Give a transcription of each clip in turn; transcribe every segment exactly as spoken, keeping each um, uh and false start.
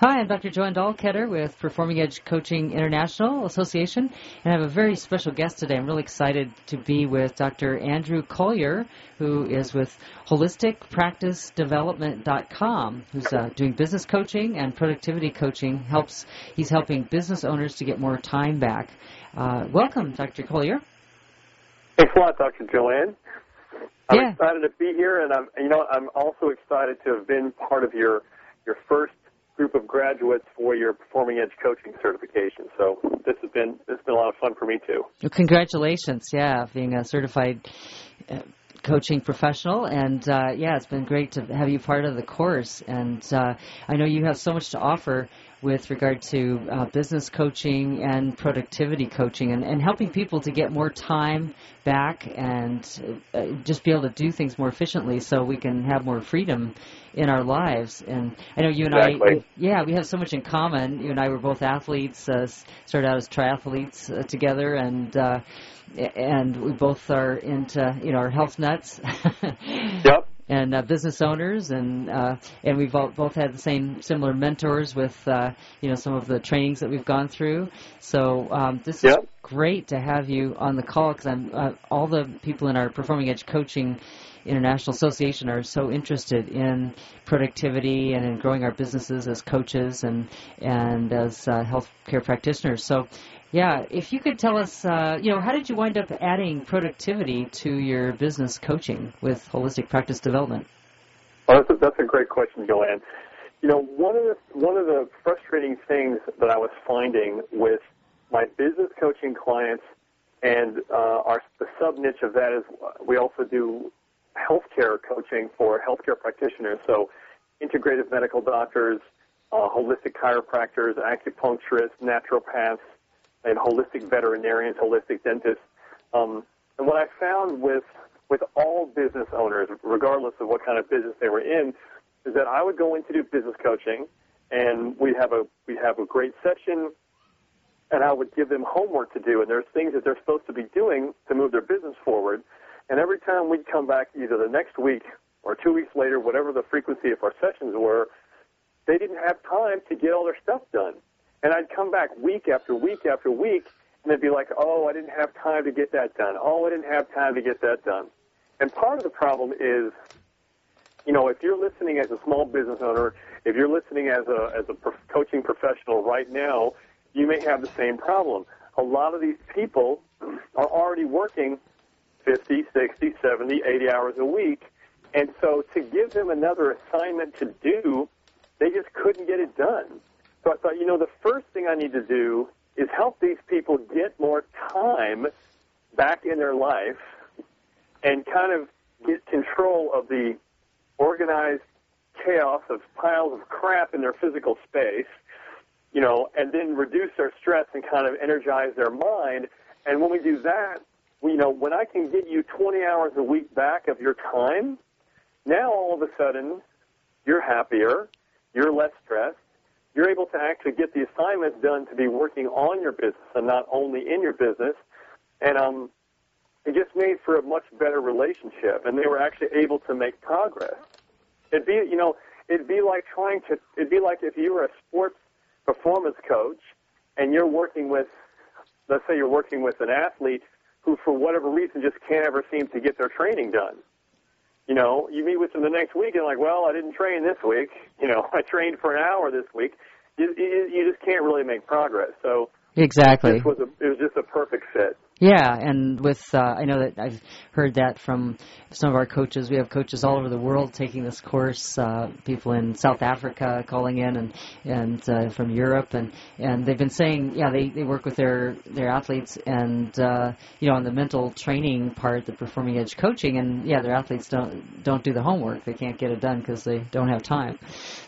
Hi, I'm Doctor Joanne Dahlketter with Performing Edge Coaching International Association, and I have a very special guest today. I'm really excited to be with Doctor Andrew Collier, who is with holistic practice development dot com, who's uh, doing business coaching and productivity coaching. Helps He's helping business owners to get more time back. Uh, welcome, Doctor Collier. Thanks a lot, Doctor Joanne. I'm yeah. excited to be here, and I'm, you know, I'm also excited to have been part of your your first group of graduates for your Performing Edge coaching certification. So this has been this has been a lot of fun for me too. Well, congratulations, yeah, being a certified uh, coaching professional, and uh, yeah, it's been great to have you part of the course. And uh, I know you have so much to offer with regard to uh, business coaching and productivity coaching, and, and helping people to get more time back and uh, just be able to do things more efficiently so we can have more freedom in our lives. And I know you and exactly. I, yeah, we have so much in common. You and I were both athletes, uh, started out as triathletes uh, together, and uh, and we both are into, you know, our health nuts. Yep. And uh, business owners, and uh, and we've all, both had the same similar mentors with uh, you know, some of the trainings that we've gone through. So um, this is yep. great to have you on the call, because I'm uh, all the people in our Performing Edge Coaching International Association are so interested in productivity and in growing our businesses as coaches and and as uh, healthcare practitioners. So. Yeah, if you could tell us, uh, you know, how did you wind up adding productivity to your business coaching with holistic practice development? Well, that's a, that's a great question, Joanne. You know, one of the one of the frustrating things that I was finding with my business coaching clients, and uh, our the sub niche of that is we also do healthcare coaching for healthcare practitioners. So, integrative medical doctors, uh, holistic chiropractors, acupuncturists, naturopaths, and holistic veterinarians, holistic dentists. Um, and what I found with with all business owners, regardless of what kind of business they were in, is that I would go in to do business coaching, and we'd have a we'd have a great session, and I would give them homework to do, and there's things that they're supposed to be doing to move their business forward. And every time we'd come back, either the next week or two weeks later, whatever the frequency of our sessions were, they didn't have time to get all their stuff done. And I'd come back week after week after week, and they'd be like, oh, I didn't have time to get that done. Oh, I didn't have time to get that done. And part of the problem is, you know, if you're listening as a small business owner, if you're listening as a as a pro- coaching professional right now, you may have the same problem. A lot of these people are already working fifty, sixty, seventy, eighty hours a week, and so to give them another assignment to do, they just couldn't get it done. So I thought, you know, the first thing I need to do is help these people get more time back in their life and kind of get control of the organized chaos of piles of crap in their physical space, you know, and then reduce their stress and kind of energize their mind. And when we do that, we, you know, when I can get you twenty hours a week back of your time, now all of a sudden you're happier, you're less stressed, you're able to actually get the assignments done to be working on your business and not only in your business. And um, it just made for a much better relationship, and they were actually able to make progress. It'd be, you know, it'd be like trying to, it'd be like if you were a sports performance coach and you're working with, let's say you're working with an athlete who for whatever reason just can't ever seem to get their training done. You know, you meet with them the next week and like, well, I didn't train this week. You know, I trained for an hour this week. You, you, you just can't really make progress. So exactly, it was, a, it was just a perfect fit. Yeah, and with uh, I know that I've heard that from some of our coaches. We have coaches all over the world taking this course. Uh, people in South Africa calling in, and and uh, from Europe, and, and they've been saying, yeah, they, they work with their their athletes, and uh, you know, on the mental training part, the Performing Edge coaching, and yeah, their athletes don't don't do the homework. They can't get it done because they don't have time.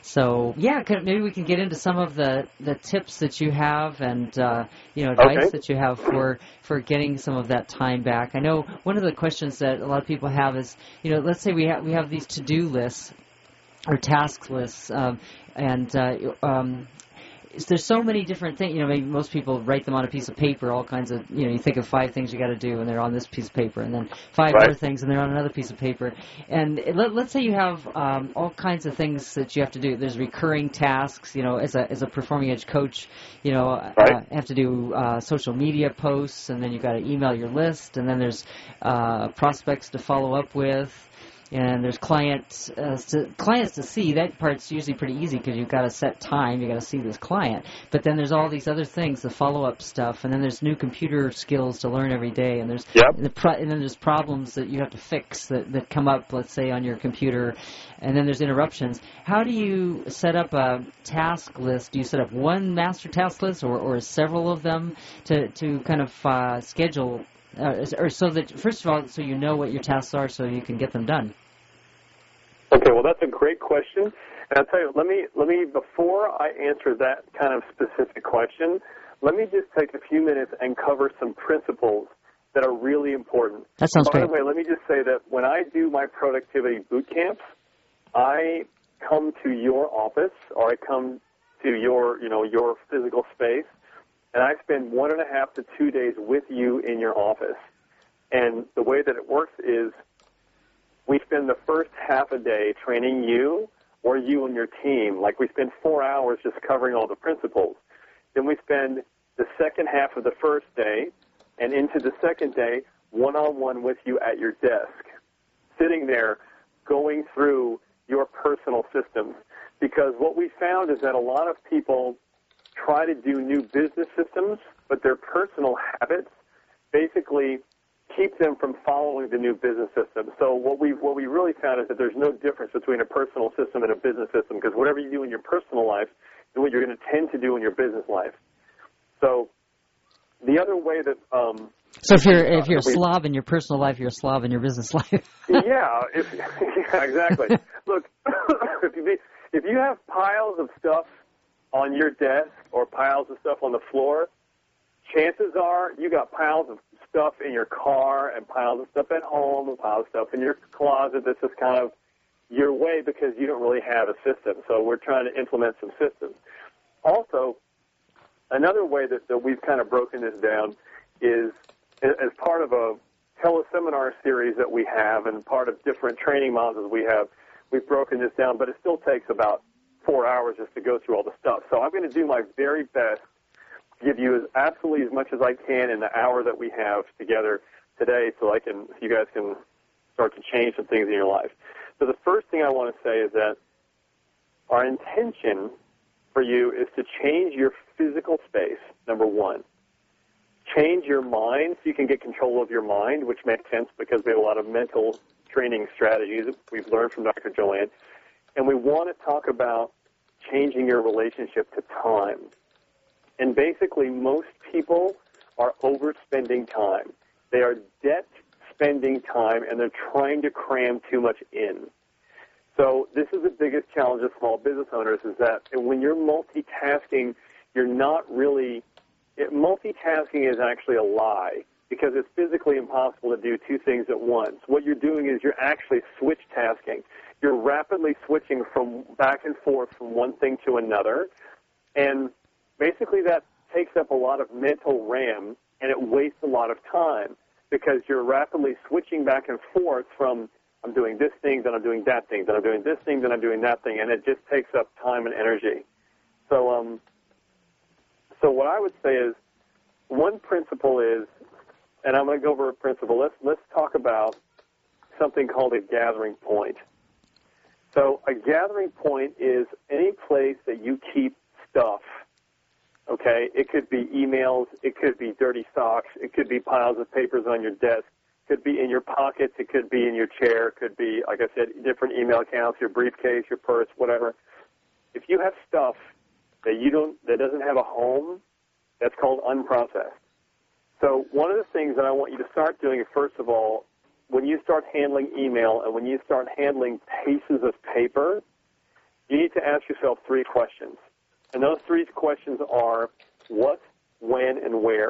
So yeah, can, maybe we can get into some of the, the tips that you have, and uh, you know, advice okay. that you have for for getting getting some of that time back. I know one of the questions that a lot of people have is, you know, let's say we have we have these to-do lists or task lists, um, and uh, um, there's so many different things. You know, maybe most people write them on a piece of paper, all kinds of, you know, you think of five things you got to do, and they're on this piece of paper, and then five right. other things, and they're on another piece of paper. And let, let's say you have um, all kinds of things that you have to do. There's recurring tasks, you know, as a as a performing edge coach, you know, right. uh, have to do uh, social media posts, and then you've got to email your list, and then there's uh, prospects to follow up with. And there's clients uh, to, clients to see. That part's usually pretty easy because you've got to set time. You've got to see this client. But then there's all these other things, the follow-up stuff, and then there's new computer skills to learn every day. And there's yep. the pro- and then there's problems that you have to fix that, that come up, let's say, on your computer. And then there's interruptions. How do you set up a task list? Do you set up one master task list or, or several of them to, to kind of uh, schedule Uh, or so that, first of all, so you know what your tasks are so you can get them done? Okay, well, that's a great question. And I'll tell you, let me, let me, before I answer that kind of specific question, let me just take a few minutes and cover some principles that are really important. That sounds By great. the way, let me just say that when I do my productivity boot camps, I come to your office or I come to your, you know, your physical space, and I spend one and a half to two days with you in your office. And the way that it works is we spend the first half a day training you or you and your team. Like we spend four hours just covering all the principles. Then we spend the second half of the first day and into the second day one-on-one with you at your desk, sitting there going through your personal systems. Because what we found is that a lot of people try to do new business systems, but their personal habits basically keep them from following the new business system. So what we what we really found is that there's no difference between a personal system and a business system, because whatever you do in your personal life is what you're going to tend to do in your business life. So the other way that um, so if you're if you're a slob in your personal life, you're a slob in your business life. yeah, if, yeah, exactly. Look, if you be, if you have piles of stuff on your desk or piles of stuff on the floor, chances are you got piles of stuff in your car and piles of stuff at home and piles of stuff in your closet that's just kind of your way because you don't really have a system. So we're trying to implement some systems. Also, another way that, that we've kind of broken this down is as part of a teleseminar series that we have and part of different training modules we have, we've broken this down, but it still takes about four hours just to go through all the stuff. So I'm going to do my very best to give you as absolutely as much as I can in the hour that we have together today so I can, so you guys can start to change some things in your life. So the first thing I want to say is that our intention for you is to change your physical space, number one. Change your mind so you can get control of your mind, which makes sense because we have a lot of mental training strategies that we've learned from Doctor Joanne. And we want to talk about changing your relationship to time. And basically, most people are overspending time. They are debt-spending time, and they're trying to cram too much in. So this is the biggest challenge of small business owners is that when you're multitasking, you're not really it, – multitasking is actually a lie because it's physically impossible to do two things at once. What you're doing is you're actually switch tasking. You're rapidly switching from back and forth from one thing to another, and basically that takes up a lot of mental RAM, and it wastes a lot of time because you're rapidly switching back and forth from I'm doing this thing, then I'm doing that thing, then I'm doing this thing, then I'm doing that thing, and it just takes up time and energy. So, um, so what I would say is one principle is, and I'm going to go over a principle. Let's let's talk about something called a gathering point. So a gathering point is any place that you keep stuff, okay? It could be emails. It could be dirty socks. It could be piles of papers on your desk. It could be in your pockets. It could be in your chair. It could be, like I said, different email accounts, your briefcase, your purse, whatever. If you have stuff that you don't, that doesn't have a home, that's called unprocessed. So one of the things that I want you to start doing, first of all, when you start handling email and when you start handling pieces of paper, you need to ask yourself three questions. And those three questions are what, when, and where.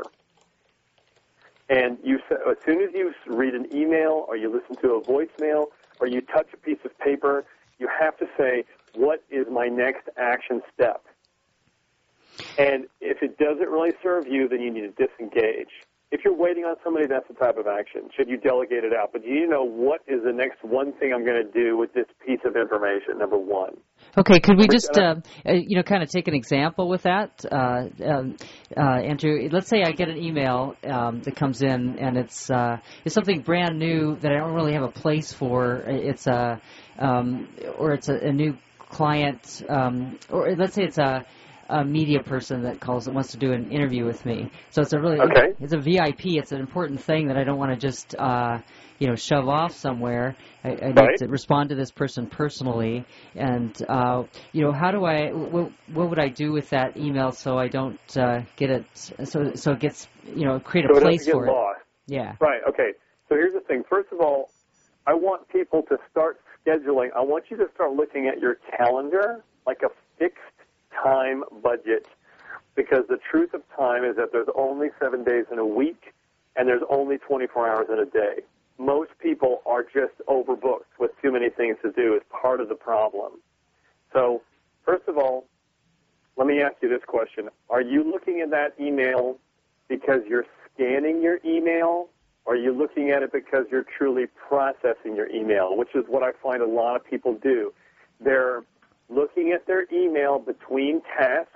And you, as soon as you read an email or you listen to a voicemail or you touch a piece of paper, you have to say, what is my next action step? And if it doesn't really serve you, then you need to disengage. If you're waiting on somebody, that's the type of action. Should you delegate it out? But you need to know what is the next one thing I'm going to do with this piece of information, number one. Okay, could we just, uh, you know, kind of take an example with that? Uh, um, uh, Andrew, let's say I get an email um, that comes in, and it's uh, it's something brand new that I don't really have a place for. It's a, um, or it's a, a new client, um, or let's say it's a, a media person that calls that wants to do an interview with me. So it's a really, okay. it's a V I P. It's an important thing that I don't want to just, uh, you know, shove off somewhere. I, I need right. to respond to this person personally. And, uh, you know, how do I, what, what would I do with that email so I don't uh, get it, so so it gets, you know, create a so place it for get lost. it? Yeah. Right, okay. So here's the thing. First of all, I want people to start scheduling. I want you to start looking at your calendar like a fixed time budget, because the truth of time is that there's only seven days in a week and there's only twenty-four hours in a day. Most people are just overbooked with too many things to do. It's part of the problem. So, first of all, let me ask you this question. Are you looking at that email because you're scanning your email, or are you looking at it because you're truly processing your email, which is what I find a lot of people do. They're looking at their email between tasks,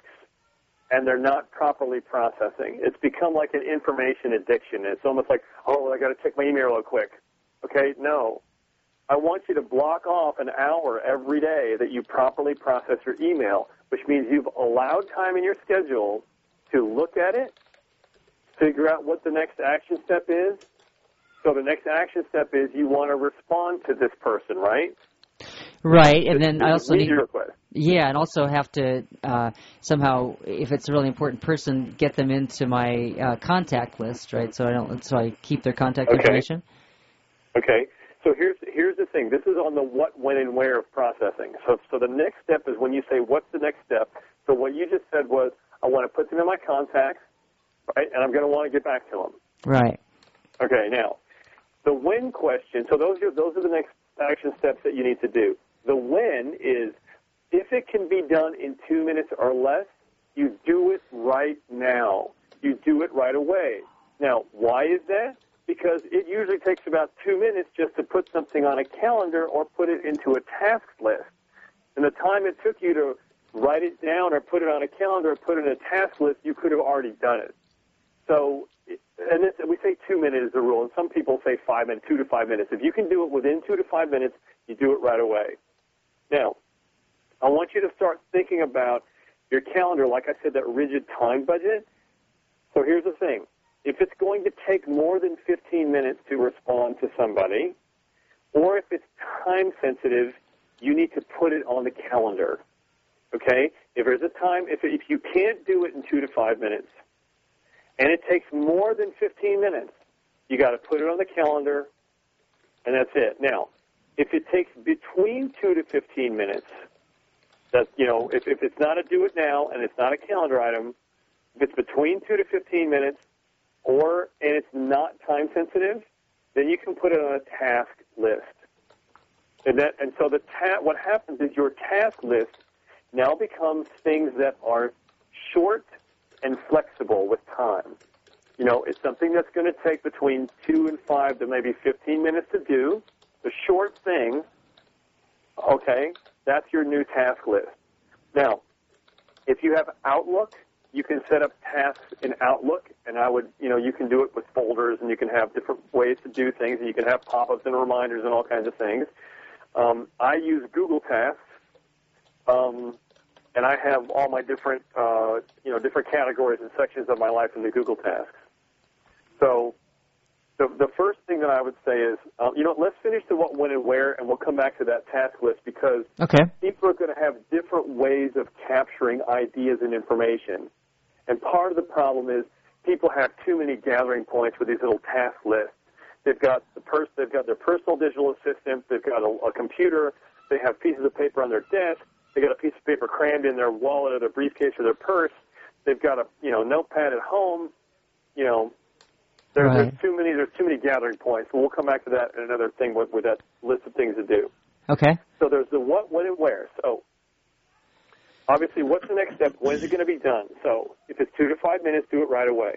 and they're not properly processing. It's become like an information addiction. It's almost like, oh, I got to check my email real quick. Okay, no. I want you to block off an hour every day that you properly process your email, which means you've allowed time in your schedule to look at it, figure out what the next action step is. So the next action step is you want to respond to this person, right? Right, and then I also need, request. yeah, and also have to uh, somehow, if it's a really important person, get them into my uh, contact list, right? So I don't, so I keep their contact okay. information. Okay. So here's here's the thing. This is on the what, when, and where of processing. So so the next step is when you say, what's the next step? So what you just said was, I want to put them in my contacts, right? And I'm going to want to get back to them. Right. Okay. Now, the when question. So those are those are the next action steps that you need to do. The when is, if it can be done in two minutes or less, you do it right now. You do it right away. Now, why is that? Because it usually takes about two minutes just to put something on a calendar or put it into a task list. And the time it took you to write it down or put it on a calendar or put it in a task list, you could have already done it. So, and this, we say two minutes is the rule, and some people say five minutes, two to five minutes. If you can do it within two to five minutes, you do it right away. Now, I want you to start thinking about your calendar, like I said, that rigid time budget. So here's the thing. If it's going to take more than fifteen minutes to respond to somebody, or if it's time sensitive, you need to put it on the calendar. Okay? If there's a time, if, if you can't do it in two to five minutes, and it takes more than fifteen minutes, you got to put it on the calendar, and that's it. Now, if it takes between two to fifteen minutes, that, you know, if, if it's not a do it now and it's not a calendar item, if it's between two to fifteen minutes, or and it's not time sensitive, then you can put it on a task list. And that and so the ta- what happens is your task list now becomes things that are short and flexible with time. You know, it's something that's going to take between two and five to maybe fifteen minutes to do. The short thing, okay, that's your new task list. Now, if you have Outlook, you can set up tasks in Outlook, and I would, you know, you can do it with folders, and you can have different ways to do things, and you can have pop-ups and reminders and all kinds of things. Um, I use Google Tasks, um, and I have all my different, uh, you know, different categories and sections of my life in the Google Tasks. So the, the first thing that I would say is, uh, you know, let's finish the what, when, and where, and we'll come back to that task list, because okay. people are going to have different ways of capturing ideas and information. And part of the problem is people have too many gathering points with these little task lists. They've got the pers- they've got their personal digital assistant, they've got a, a computer, they have pieces of paper on their desk, they got a piece of paper crammed in their wallet or their briefcase or their purse, they've got a, you know, notepad at home, you know, there, right. there's too many there's too many gathering points. We'll come back to that in another thing with, with that list of things to do. Okay. So there's the what, when, and where. So obviously, what's the next step? When is it going to be done? So if it's two to five minutes, do it right away.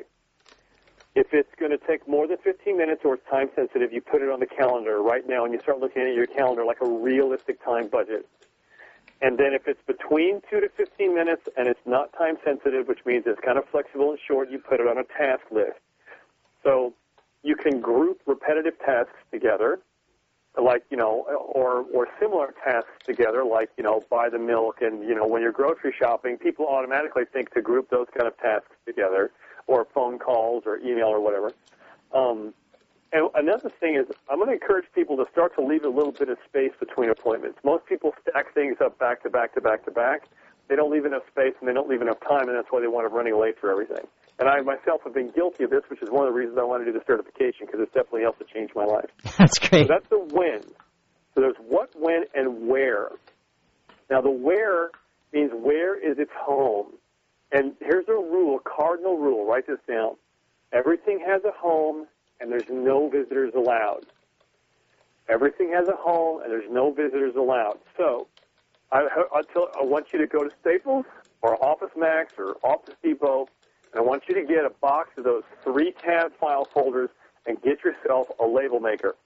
If it's going to take more than fifteen minutes or it's time sensitive, you put it on the calendar right now and you start looking at your calendar like a realistic time budget. And then if it's between two to fifteen minutes and it's not time sensitive, which means it's kind of flexible and short, you put it on a task list. So you can group repetitive tasks together, like, you know, or, or similar tasks together, like, you know, buy the milk and, you know, when you're grocery shopping, people automatically think to group those kind of tasks together, or phone calls or email or whatever. Um, and another thing is I'm going to encourage people to start to leave a little bit of space between appointments. Most people stack things up back to back to back to back. They don't leave enough space and they don't leave enough time, and that's why they wind up running late for everything. And I myself have been guilty of this, which is one of the reasons I want to do the certification, because it's definitely helped to change my life. That's great. So that's the when. So there's what, when, and where. Now the where means where is its home. And here's a rule, a cardinal rule. Write this down. Everything has a home, and there's no visitors allowed. Everything has a home, and there's no visitors allowed. So I, I, tell, I want you to go to Staples or Office Max or Office Depot, and I want you to get a box of those three-tab file folders and get yourself a label maker.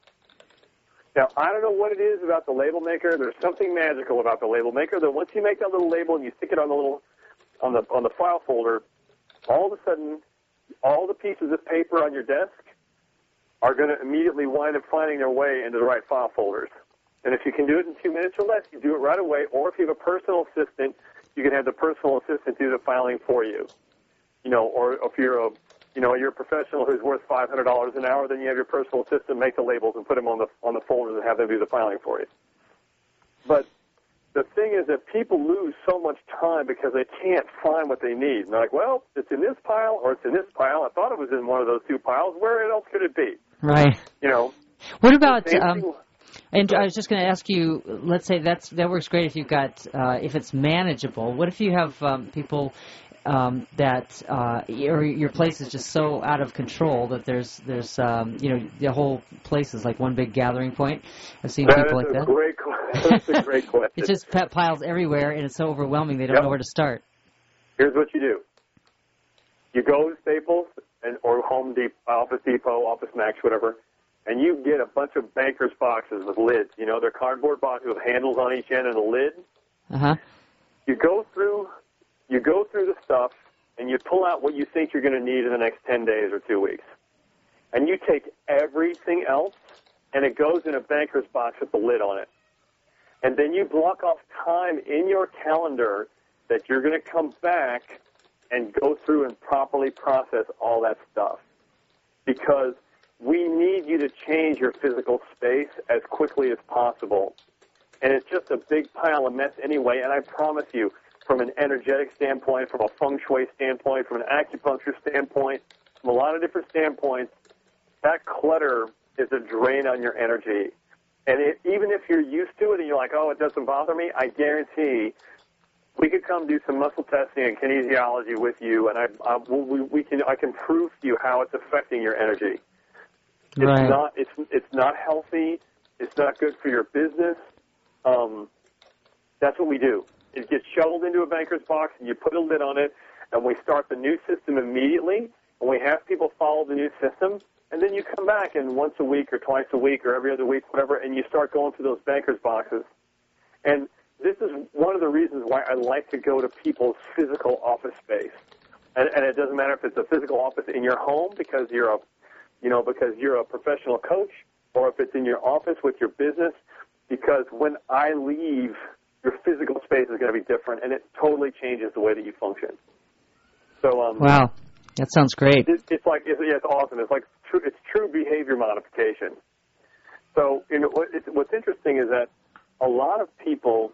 Now, I don't know what it is about the label maker. There's something magical about the label maker that once you make that little label and you stick it on the little on the on the file folder, all of a sudden, all the pieces of paper on your desk are going to immediately wind up finding their way into the right file folders. And if you can do it in two minutes or less, you do it right away. Or if you have a personal assistant, you can have the personal assistant do the filing for you. You know, or if you're a you know you're a professional who's worth five hundred dollars an hour, then you have your personal assistant make the labels and put them on the on the folders and have them do the filing for you. But the thing is that people lose so much time because they can't find what they need. And they're like, well, it's in this pile or it's in this pile. I thought it was in one of those two piles. Where else could it be? Right. You know. What about, um, and I was just going to ask you, let's say that's that works great if you've got, uh, if it's manageable. What if you have um, people um, that, uh, or your place is just so out of control that there's, there's, um, you know, the whole place is like one big gathering point? I've seen that people like that. Great, that's a great question. It's just pet piles everywhere, and it's so overwhelming they don't yep. know where to start. Here's what you do. You go to Staples and or Home Depot, Office Depot, Office Max, whatever, and you get a bunch of banker's boxes with lids. You know, they're cardboard boxes with handles on each end and a lid. Uh-huh. You go through you go through the stuff, and you pull out what you think you're going to need in the next ten days or two weeks. And you take everything else, and it goes in a banker's box with the lid on it. And then you block off time in your calendar that you're going to come back and go through and properly process all that stuff. Because we need you to change your physical space as quickly as possible. And it's just a big pile of mess anyway, and I promise you, from an energetic standpoint, from a feng shui standpoint, from an acupuncture standpoint, from a lot of different standpoints, that clutter is a drain on your energy. And it, even if you're used to it and you're like, oh, it doesn't bother me, I guarantee we could come do some muscle testing and kinesiology with you, and I, I, we, we can, I can prove to you how it's affecting your energy. It's right. not, it's, it's not healthy. It's not good for your business. Um, that's what we do. It gets shoveled into a banker's box, and you put a lid on it, and we start the new system immediately, and we have people follow the new system, and then you come back and once a week or twice a week or every other week, whatever, and you start going through those banker's boxes. And this is one of the reasons why I like to go to people's physical office space. And, and it doesn't matter if it's a physical office in your home because you're a, you know, because you're a professional coach, or if it's in your office with your business, because when I leave, your physical space is going to be different, and it totally changes the way that you function. So, um, wow, that sounds great. It, it's like it's, yeah, it's awesome. It's like true, it's true behavior modification. So, you know, what, it's, what's interesting is that a lot of people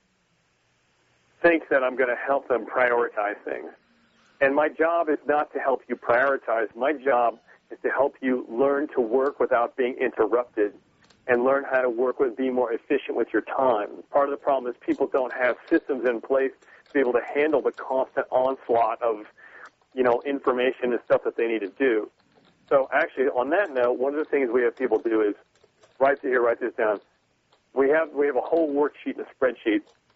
think that I'm going to help them prioritize things, and my job is not to help you prioritize. My job is to help you learn to work without being interrupted, and learn how to work with, be more efficient with your time. Part of the problem is people don't have systems in place to be able to handle the constant onslaught of, you know, information and stuff that they need to do. So actually, on that note, one of the things we have people do is, write here, write this down. We have we have a whole worksheet and a spreadsheet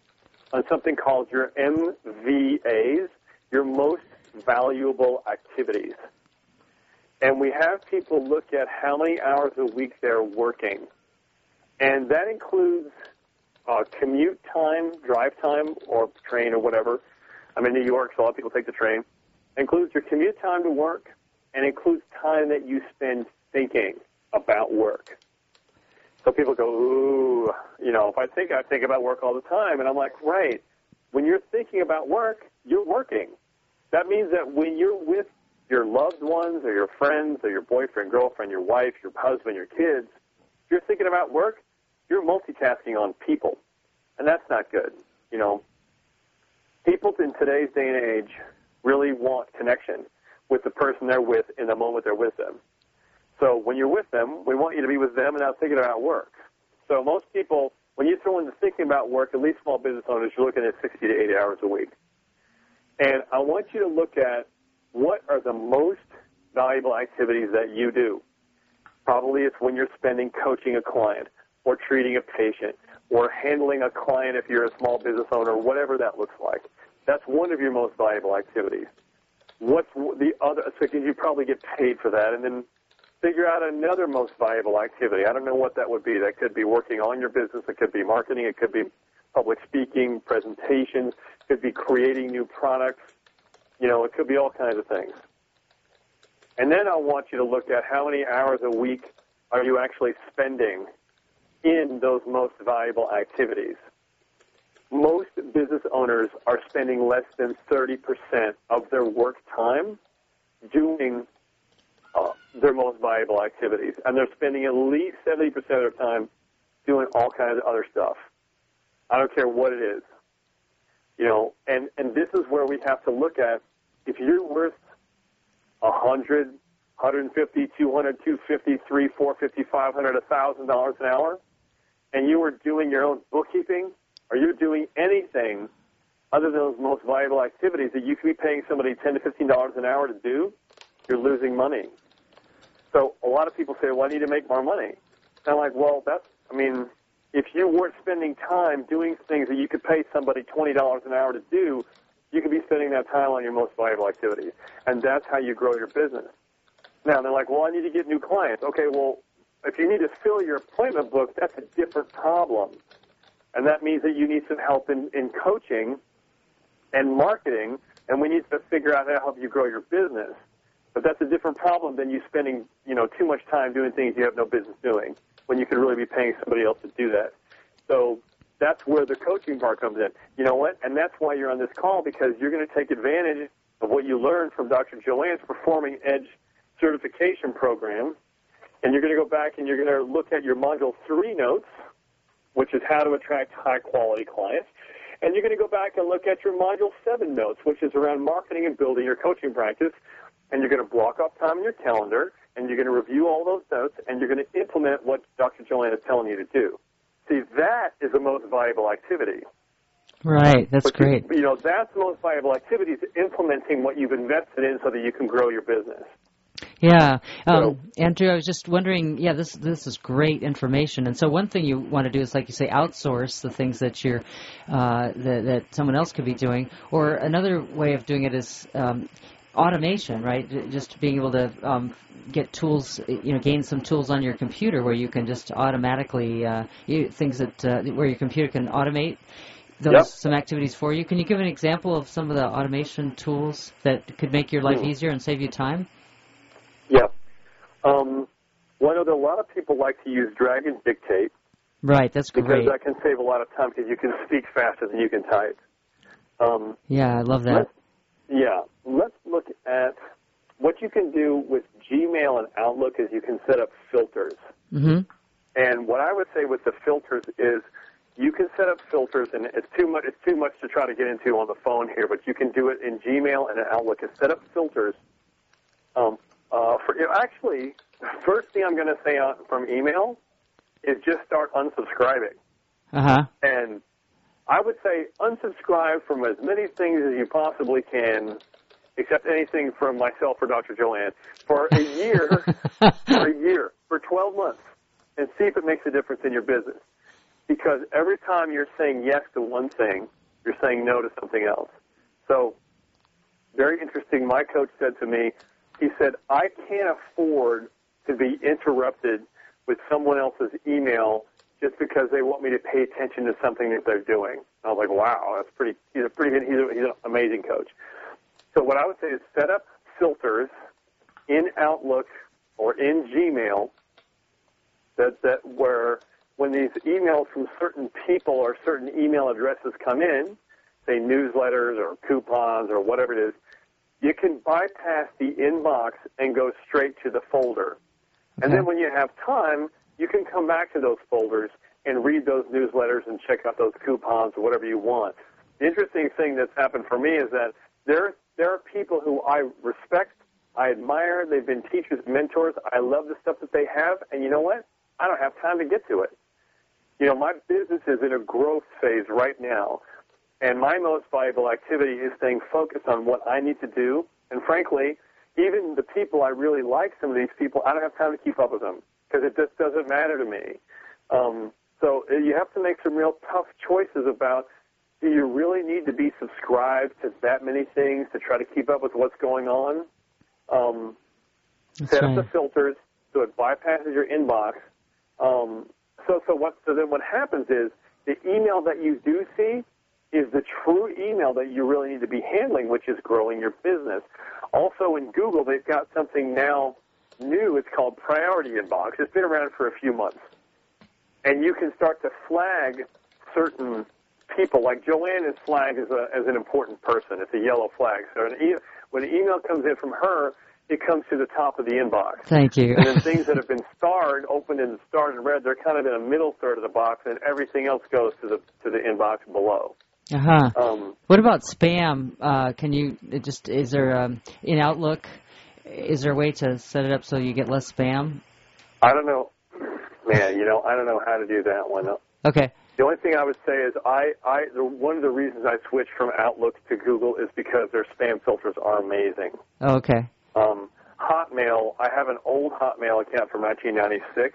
on something called your M V As, your most valuable activities. And we have people look at how many hours a week they're working. And that includes uh, commute time, drive time, or train or whatever. I'm in New York, so a lot of people take the train. It includes your commute time to work, and includes time that you spend thinking about work. So people go, ooh, you know, if I think, I think about work all the time. And I'm like, right, when you're thinking about work, you're working. That means that when you're with your loved ones or your friends or your boyfriend, girlfriend, your wife, your husband, your kids, if you're thinking about work, you're multitasking on people. And that's not good, you know. People in today's day and age really want connection with the person they're with in the moment they're with them. So when you're with them, we want you to be with them and not thinking about work. So most people, when you throw into thinking about work, at least small business owners, you're looking at sixty to eighty hours a week. And I want you to look at what are the most valuable activities that you do. Probably it's when you're spending coaching a client or treating a patient or handling a client if you're a small business owner, whatever that looks like. That's one of your most valuable activities. What's the other? So you probably get paid for that, and then figure out another most valuable activity. I don't know what that would be. That could be working on your business. It could be marketing. It could be public speaking, presentations. It could be creating new products. You know, it could be all kinds of things. And then I want you to look at how many hours a week are you actually spending in those most valuable activities. Most business owners are spending less than thirty percent of their work time doing uh, their most valuable activities, and they're spending at least seventy percent of their time doing all kinds of other stuff. I don't care what it is. You know, and, and this is where we have to look at, if you're worth one hundred, one hundred fifty, two hundred, two fifty, three, four fifty, five hundred, one thousand dollars an hour, and you are doing your own bookkeeping, or you're doing anything other than those most valuable activities that you could be paying somebody ten to fifteen dollars an hour to do, you're losing money. So a lot of people say, well, I need to make more money. And I'm like, well, that's, I mean, if you weren't spending time doing things that you could pay somebody twenty dollars an hour to do, you could be spending that time on your most valuable activities. And that's how you grow your business. Now, they're like, well, I need to get new clients. Okay, well, if you need to fill your appointment book, that's a different problem. And that means that you need some help in, in coaching and marketing, and we need to figure out how to help you grow your business. But that's a different problem than you spending, you know, too much time doing things you have no business doing, when you could really be paying somebody else to do that. So that's where the coaching part comes in. You know what? And that's why you're on this call, because you're going to take advantage of what you learned from Doctor Joanne's Performing Edge certification program, and you're going to go back and you're going to look at your Module three notes, which is how to attract high-quality clients, and you're going to go back and look at your Module seven notes, which is around marketing and building your coaching practice, and you're going to block off time in your calendar, and you're going to review all those notes, and you're going to implement what Doctor Joanne is telling you to do. See, that is the most valuable activity. Right, that's but great. You, you know, that's the most valuable activity, is implementing what you've invested in so that you can grow your business. Yeah, um, so, Andrew, I was just wondering, yeah, this this is great information. And so one thing you want to do is, like you say, outsource the things that you're uh, that, that someone else could be doing. Or another way of doing it is um, automation, right? Just being able to um, get tools, you know, gain some tools on your computer where you can just automatically uh, you, things that uh, where your computer can automate those yep. some activities for you. Can you give an example of some of the automation tools that could make your life hmm. easier and save you time? Yeah. Um, well, I know that a lot of people like to use drag and dictate. Right, that's because great. Because that can save a lot of time because you can speak faster than you can type. Um, yeah, I love that. Let's, yeah. Let's look at what you can do with Gmail and Outlook is you can set up filters. Mm-hmm. And what I would say with the filters is you can set up filters, and it's too much, it's too much to try to get into on the phone here, but you can do it in Gmail and in Outlook and set up filters. Um, Uh, for, you know, actually, the first thing I'm going to say on, from email is just start unsubscribing. Uh-huh. And I would say unsubscribe from as many things as you possibly can, except anything from myself or Doctor Joanne, for a year, for a year, for twelve months, and see if it makes a difference in your business. Because every time you're saying yes to one thing, you're saying no to something else. So, very interesting. My coach said to me, he said, I can't afford to be interrupted with someone else's email just because they want me to pay attention to something that they're doing. I was like, wow, that's pretty, he's a pretty good, he's, a, he's an amazing coach. So what I would say is set up filters in Outlook or in Gmail that, that where when these emails from certain people or certain email addresses come in, say newsletters or coupons or whatever it is, you can bypass the inbox and go straight to the folder. Okay. And then when you have time, you can come back to those folders and read those newsletters and check out those coupons or whatever you want. The interesting thing that's happened for me is that there, there are people who I respect, I admire, they've been teachers, mentors, I love the stuff that they have, and you know what? I don't have time to get to it. You know, my business is in a growth phase right now, and my most valuable activity is staying focused on what I need to do. And frankly, even the people I really like, some of these people, I don't have time to keep up with them because it just doesn't matter to me. Um, so you have to make some real tough choices about, do you really need to be subscribed to that many things to try to keep up with what's going on? Um, set right. up the filters so it bypasses your inbox. Um, so, so, what, so then what happens is the email that you do see is the true email that you really need to be handling, which is growing your business. Also in Google, they've got something now new. It's called Priority Inbox. It's been around for a few months. And you can start to flag certain people. Like Joanne is flagged as, a, as an important person. It's a yellow flag. So an e- when an email comes in from her, it comes to the top of the inbox. Thank you. And then things that have been starred, opened and starred in red, they're kind of in a middle third of the box, and everything else goes to the to the inbox below. Uh-huh. Um, what about spam? Uh, can you it just is there um, in Outlook? Is there a way to set it up so you get less spam? I don't know, man. You know, I don't know how to do that one. Okay. The only thing I would say is I, I the, one of the reasons I switched from Outlook to Google is because their spam filters are amazing. Oh, okay. Um, Hotmail, I have an old Hotmail account from nineteen ninety-six,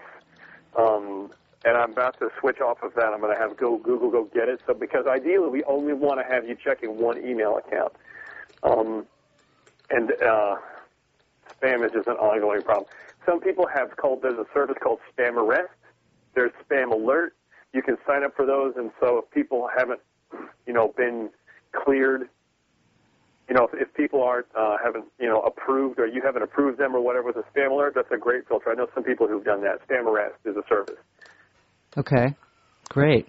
um, and I'm about to switch off of that. I'm going to have go, Google go get it. So because ideally we only want to have you checking one email account. Um, and uh, spam is just an ongoing problem. Some people have called, there's a service called Spam Arrest. There's Spam Alert. You can sign up for those, and so if people haven't, you know, been cleared, you know, if, if people aren't, uh, haven't, you know, approved or you haven't approved them or whatever with a spam alert, that's a great filter. I know some people who've done that. Spam Arrest is a service. Okay, great.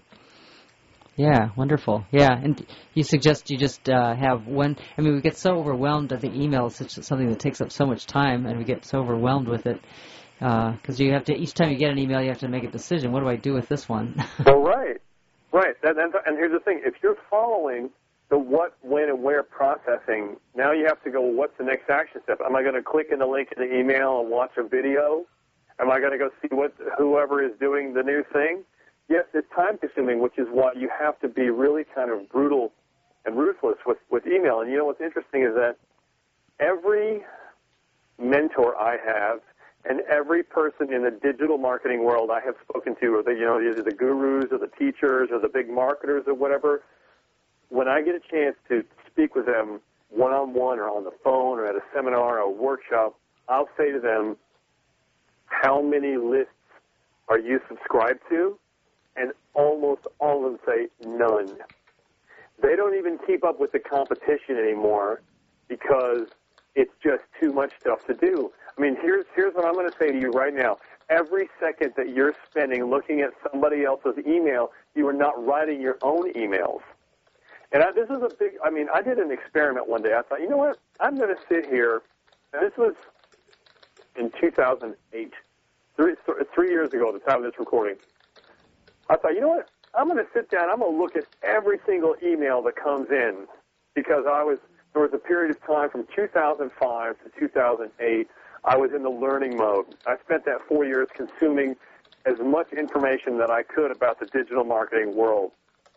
Yeah, wonderful. Yeah, and you suggest you just uh, have one. I mean, we get so overwhelmed that the email is such something that takes up so much time, and we get so overwhelmed with it because uh, you have to. Each time you get an email, you have to make a decision. What do I do with this one? Well, right, right. That, and, and here's the thing: if you're following the what, when, and where processing, now you have to go, well, what's the next action step? Am I going to click in the link in the email and watch a video? Am I going to go see what whoever is doing the new thing? Yes, it's time-consuming, which is why you have to be really kind of brutal and ruthless with, with email. And you know what's interesting is that every mentor I have and every person in the digital marketing world I have spoken to, or the, you know, either the gurus or the teachers or the big marketers or whatever, when I get a chance to speak with them one-on-one or on the phone or at a seminar or a workshop, I'll say to them, how many lists are you subscribed to? And almost all of them say none. They don't even keep up with the competition anymore because it's just too much stuff to do. I mean, here's here's what I'm going to say to you right now. Every second that you're spending looking at somebody else's email, you are not writing your own emails. And I, this is a big, I mean, I did an experiment one day. I thought, you know what, I'm going to sit here, and this was in two thousand eight, three, three years ago at the time of this recording. I thought, you know what, I'm going to sit down, I'm going to look at every single email that comes in, because I was, there was a period of time from two thousand five to two thousand eight, I was in the learning mode. I spent that four years consuming as much information that I could about the digital marketing world.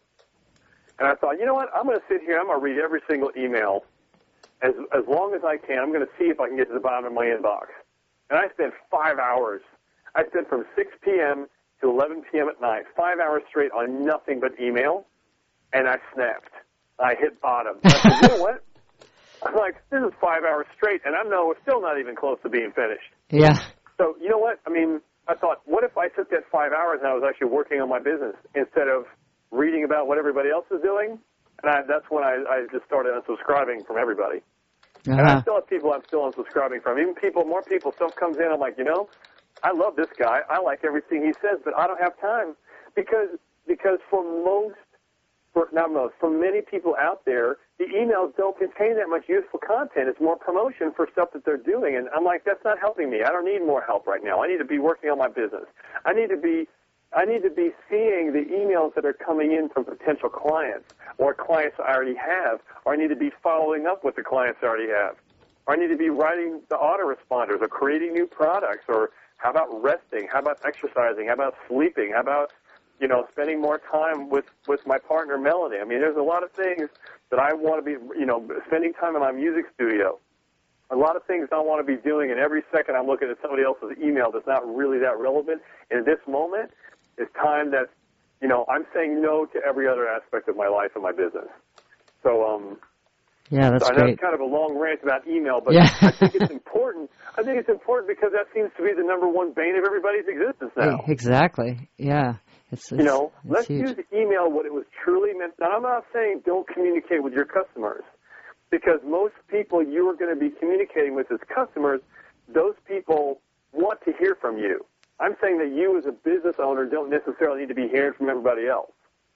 And I thought, you know what, I'm going to sit here, I'm going to read every single email as as long as I can. I'm going to see if I can get to the bottom of my inbox. And I spent five hours. I spent from six p.m. to eleven p.m. at night, five hours straight on nothing but email, and I snapped. I hit bottom. I said, you know what? I'm like, this is five hours straight, and I know we're still not even close to being finished. Yeah. So, you know what? I mean, I thought, what if I took that five hours and I was actually working on my business instead of reading about what everybody else is doing? And I, that's when I, I just started unsubscribing from everybody. Uh-huh. And I still have people I'm still unsubscribing from. Even people, more people, stuff comes in, I'm like, you know, I love this guy. I like everything he says, but I don't have time. Because because for most, for not most, for many people out there, the emails don't contain that much useful content. It's more promotion for stuff that they're doing. And I'm like, that's not helping me. I don't need more help right now. I need to be working on my business. I need to be I need to be seeing the emails that are coming in from potential clients or clients I already have, or I need to be following up with the clients I already have. Or I need to be writing the autoresponders or creating new products, or how about resting? How about exercising? How about sleeping? How about, you know, spending more time with, with my partner, Melanie? I mean, there's a lot of things that I want to be, you know, spending time in my music studio. A lot of things I want to be doing, and every second I'm looking at somebody else's email that's not really that relevant. In this moment, it's time that, you know, I'm saying no to every other aspect of my life and my business. So, um, yeah, that's so I know great. it's kind of a long rant about email, but yeah. I think it's important. I think it's important because that seems to be the number one bane of everybody's existence now. Exactly. Yeah. It's, it's, you know, it's let's huge. use email what it was truly meant. Now, I'm not saying don't communicate with your customers, because most people you are going to be communicating with as customers, those people want to hear from you. I'm saying that you as a business owner don't necessarily need to be hearing from everybody else.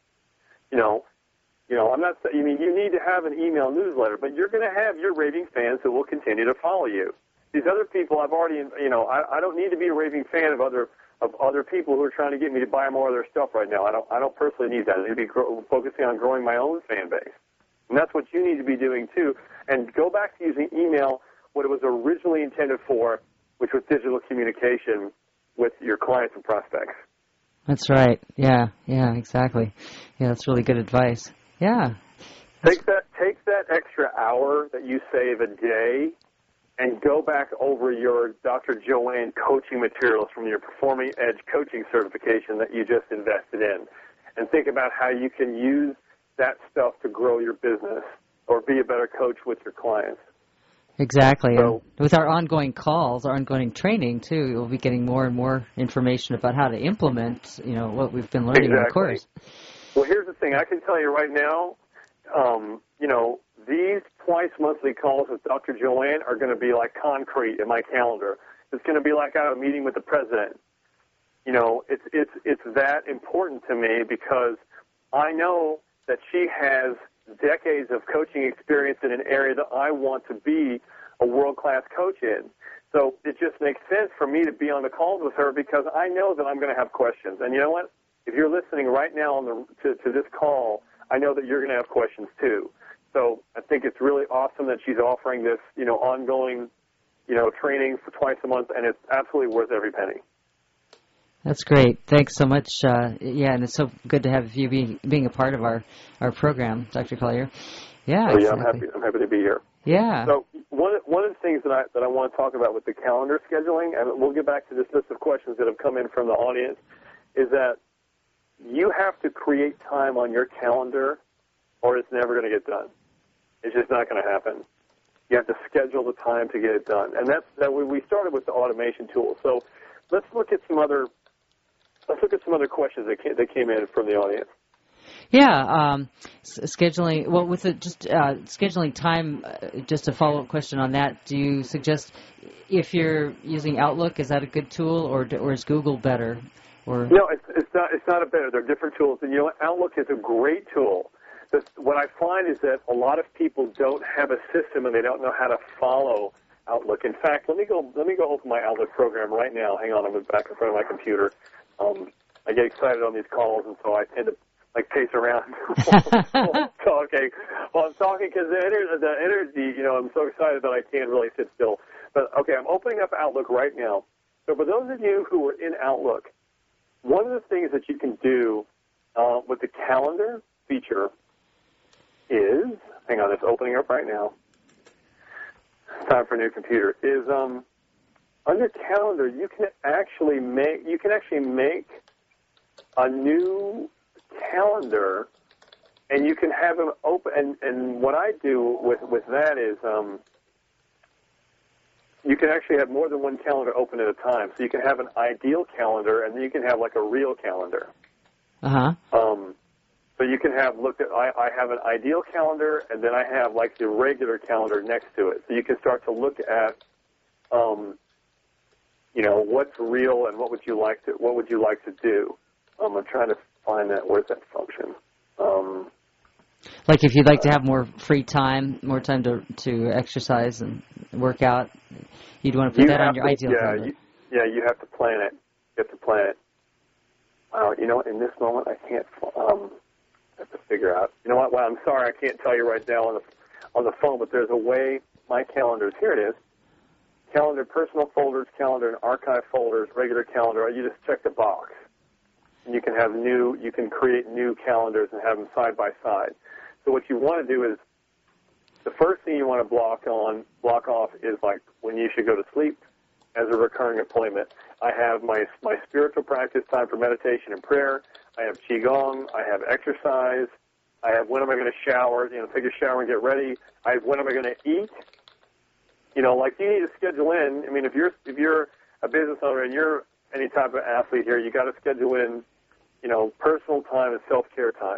You know, you know, I'm not saying, I mean, you need to have an email newsletter, but you're going to have your raving fans that will continue to follow you. These other people I've already, you know, I, I don't need to be a raving fan of other of other people who are trying to get me to buy more of their stuff right now. I don't I don't personally need that. I need to be grow, focusing on growing my own fan base. And that's what you need to be doing too. And go back to using email, what it was originally intended for, which was digital communication with your clients and prospects. That's right. Yeah, yeah, exactly. Yeah, that's really good advice. Yeah. Take that take that extra hour that you save a day and go back over your Doctor Joanne coaching materials from your Performing Edge coaching certification that you just invested in, and think about how you can use that stuff to grow your business or be a better coach with your clients. Exactly. So, and with our ongoing calls, our ongoing training, too, we'll be getting more and more information about how to implement, you know, what we've been learning exactly. in the course. Well, here's the thing. I can tell you right now, um, you know, these twice monthly calls with Doctor Joanne are going to be like concrete in my calendar. It's going to be like I have a meeting with the president. You know, it's it's it's that important to me because I know that she has decades of coaching experience in an area that I want to be a world-class coach in. So it just makes sense for me to be on the calls with her because I know that I'm going to have questions. And you know what? If you're listening right now on the, to, to this call, I know that you're going to have questions too. So I think it's really awesome that she's offering this, you know, ongoing, you know, training for twice a month, and it's absolutely worth every penny. That's great. Thanks so much. Uh, yeah, and it's so good to have you be, being a part of our, our program, Doctor Collier. Yeah, oh, exactly. yeah, I'm happy. I'm happy to be here. Yeah. So one one of the things that I that I want to talk about with the calendar scheduling, and we'll get back to this list of questions that have come in from the audience, is that you have to create time on your calendar, or it's never going to get done. It's just not going to happen. You have to schedule the time to get it done, and that's that. We started with the automation tool. So let's look at some other. Let's look at some other questions that came, that came in from the audience. Yeah, um, s- scheduling. Well, with the, just uh, scheduling time, uh, just a follow-up question on that. Do you suggest if you're using Outlook, is that a good tool, or or is Google better? Or no, it's, it's not. It's not a better. They're different tools, and you know what? Outlook is a great tool. This, what I find is that a lot of people don't have a system and they don't know how to follow Outlook. In fact, let me go. Let me go open my Outlook program right now. Hang on, I'm back in front of my computer. Um, I get excited on these calls, and so I tend to like pace around while talking. Well, I'm talking because the, ener- the energy, you know, I'm so excited that I can't really sit still. But okay, I'm opening up Outlook right now. So for those of you who are in Outlook, one of the things that you can do uh, with the calendar feature is, hang on, it's opening up right now. It's time for a new computer. Is um. Under calendar, you can actually make you can actually make a new calendar and you can have them open. And, and what I do with, with that is um, you can actually have more than one calendar open at a time. So you can have an ideal calendar, and then you can have like a real calendar. Uh-huh. Um, so you can have, look at, I, I have an ideal calendar, and then I have like the regular calendar next to it. So you can start to look at, um, you know, what's real and what would you like to, what would you like to do? Um, I'm trying to find that, where's that function? Um, like if you'd like to have more free time, more time to, to exercise and work out, you'd want to put that on your to, ideal yeah, calendar. You, yeah, you have to plan it. You have to plan it. Wow, you know what, in this moment I can't, um, I have to figure out. You know what, well, I'm sorry I can't tell you right now on the, on the phone, but there's a way, my calendars, here it is. Calendar, personal folders, calendar, and archive folders, regular calendar. You just check the box. And you can have new, you can create new calendars and have them side by side. So what you want to do is, the first thing you want to block on, block off is like when you should go to sleep as a recurring appointment. I have my my spiritual practice time for meditation and prayer. I have qigong. I have exercise. I have when am I going to shower? You know, take a shower and get ready. I have when am I going to eat? You know, like you need to schedule in. I mean, if you're if you're a business owner and you're any type of athlete here, you got to schedule in, you know, personal time and self-care time.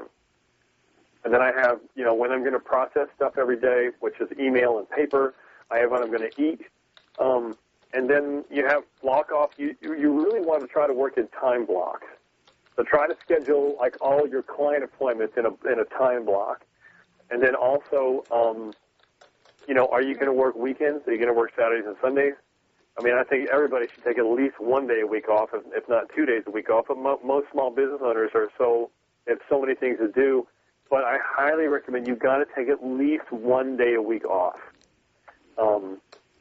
And then I have, you know, when I'm going to process stuff every day, which is email and paper. I have when I'm going to eat. Um, and then you have block off. You you really want to try to work in time blocks. So try to schedule like all your client appointments in a in a time block. And then also, um, you know, are you going to work weekends? Are you going to work Saturdays and Sundays? I mean, I think everybody should take at least one day a week off, if, if not two days a week off. But mo- most small business owners are so have so many things to do. But I highly recommend you've got to take at least one day a week off. Um,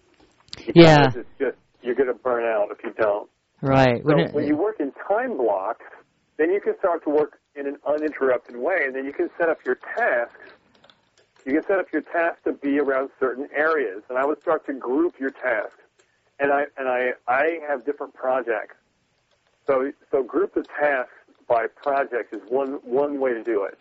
yeah. It's just, you're going to burn out if you don't. Right. So when, it, when you work in time blocks, then you can start to work in an uninterrupted way, and then you can set up your tasks. You can set up your tasks to be around certain areas, and I would start to group your tasks. And I and I, I have different projects. So so group the tasks by project is one one way to do it.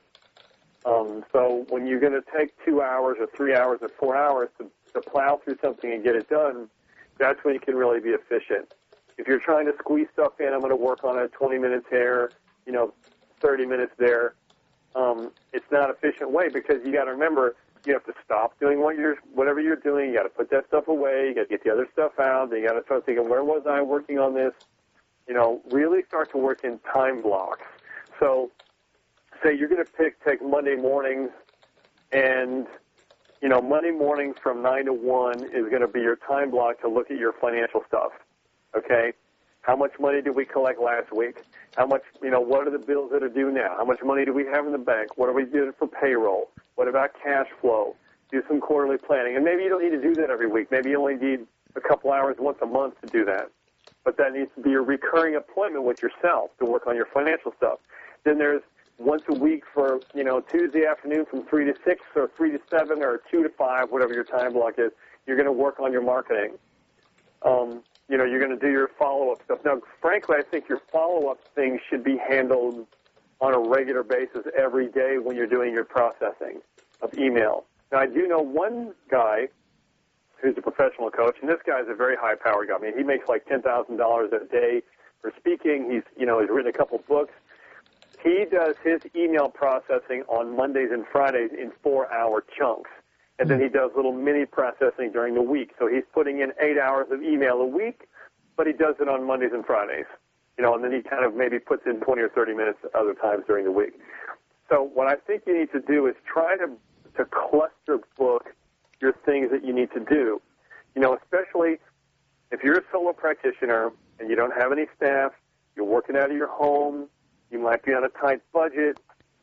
Um, so when you're going to take two hours or three hours or four hours to, to plow through something and get it done, that's when you can really be efficient. If you're trying to squeeze stuff in, I'm going to work on it twenty minutes here, you know, thirty minutes there. Um, it's not an efficient way because you got to remember you have to stop doing what you're, whatever you're doing. You got to put that stuff away. You got to get the other stuff out. Then you got to start thinking, where was I working on this? You know, really start to work in time blocks. So, say you're going to pick take Monday mornings, and you know Monday morning from nine to one is going to be your time block to look at your financial stuff. Okay, how much money did we collect last week? How much, you know, what are the bills that are due now? How much money do we have in the bank? What are we doing for payroll? What about cash flow? Do some quarterly planning. And maybe you don't need to do that every week. Maybe you only need a couple hours once a month to do that. But that needs to be a recurring appointment with yourself to work on your financial stuff. Then there's once a week for, you know, Tuesday afternoon from three to six or three to seven or two to five, whatever your time block is, you're going to work on your marketing. Um, you know, you're going to do your follow-up stuff. Now, frankly, I think your follow-up things should be handled on a regular basis every day when you're doing your processing of email. Now, I do know one guy who's a professional coach, and this guy's a very high-powered guy. I mean, he makes like ten thousand dollars a day for speaking. He's, you know, he's written a couple books. He does his email processing on Mondays and Fridays in four-hour chunks. And then he does little mini processing during the week. So he's putting in eight hours of email a week, but he does it on Mondays and Fridays. You know, and then he kind of maybe puts in twenty or thirty minutes other times during the week. So what I think you need to do is try to, to cluster book your things that you need to do. You know, especially if you're a solo practitioner and you don't have any staff, you're working out of your home, you might be on a tight budget,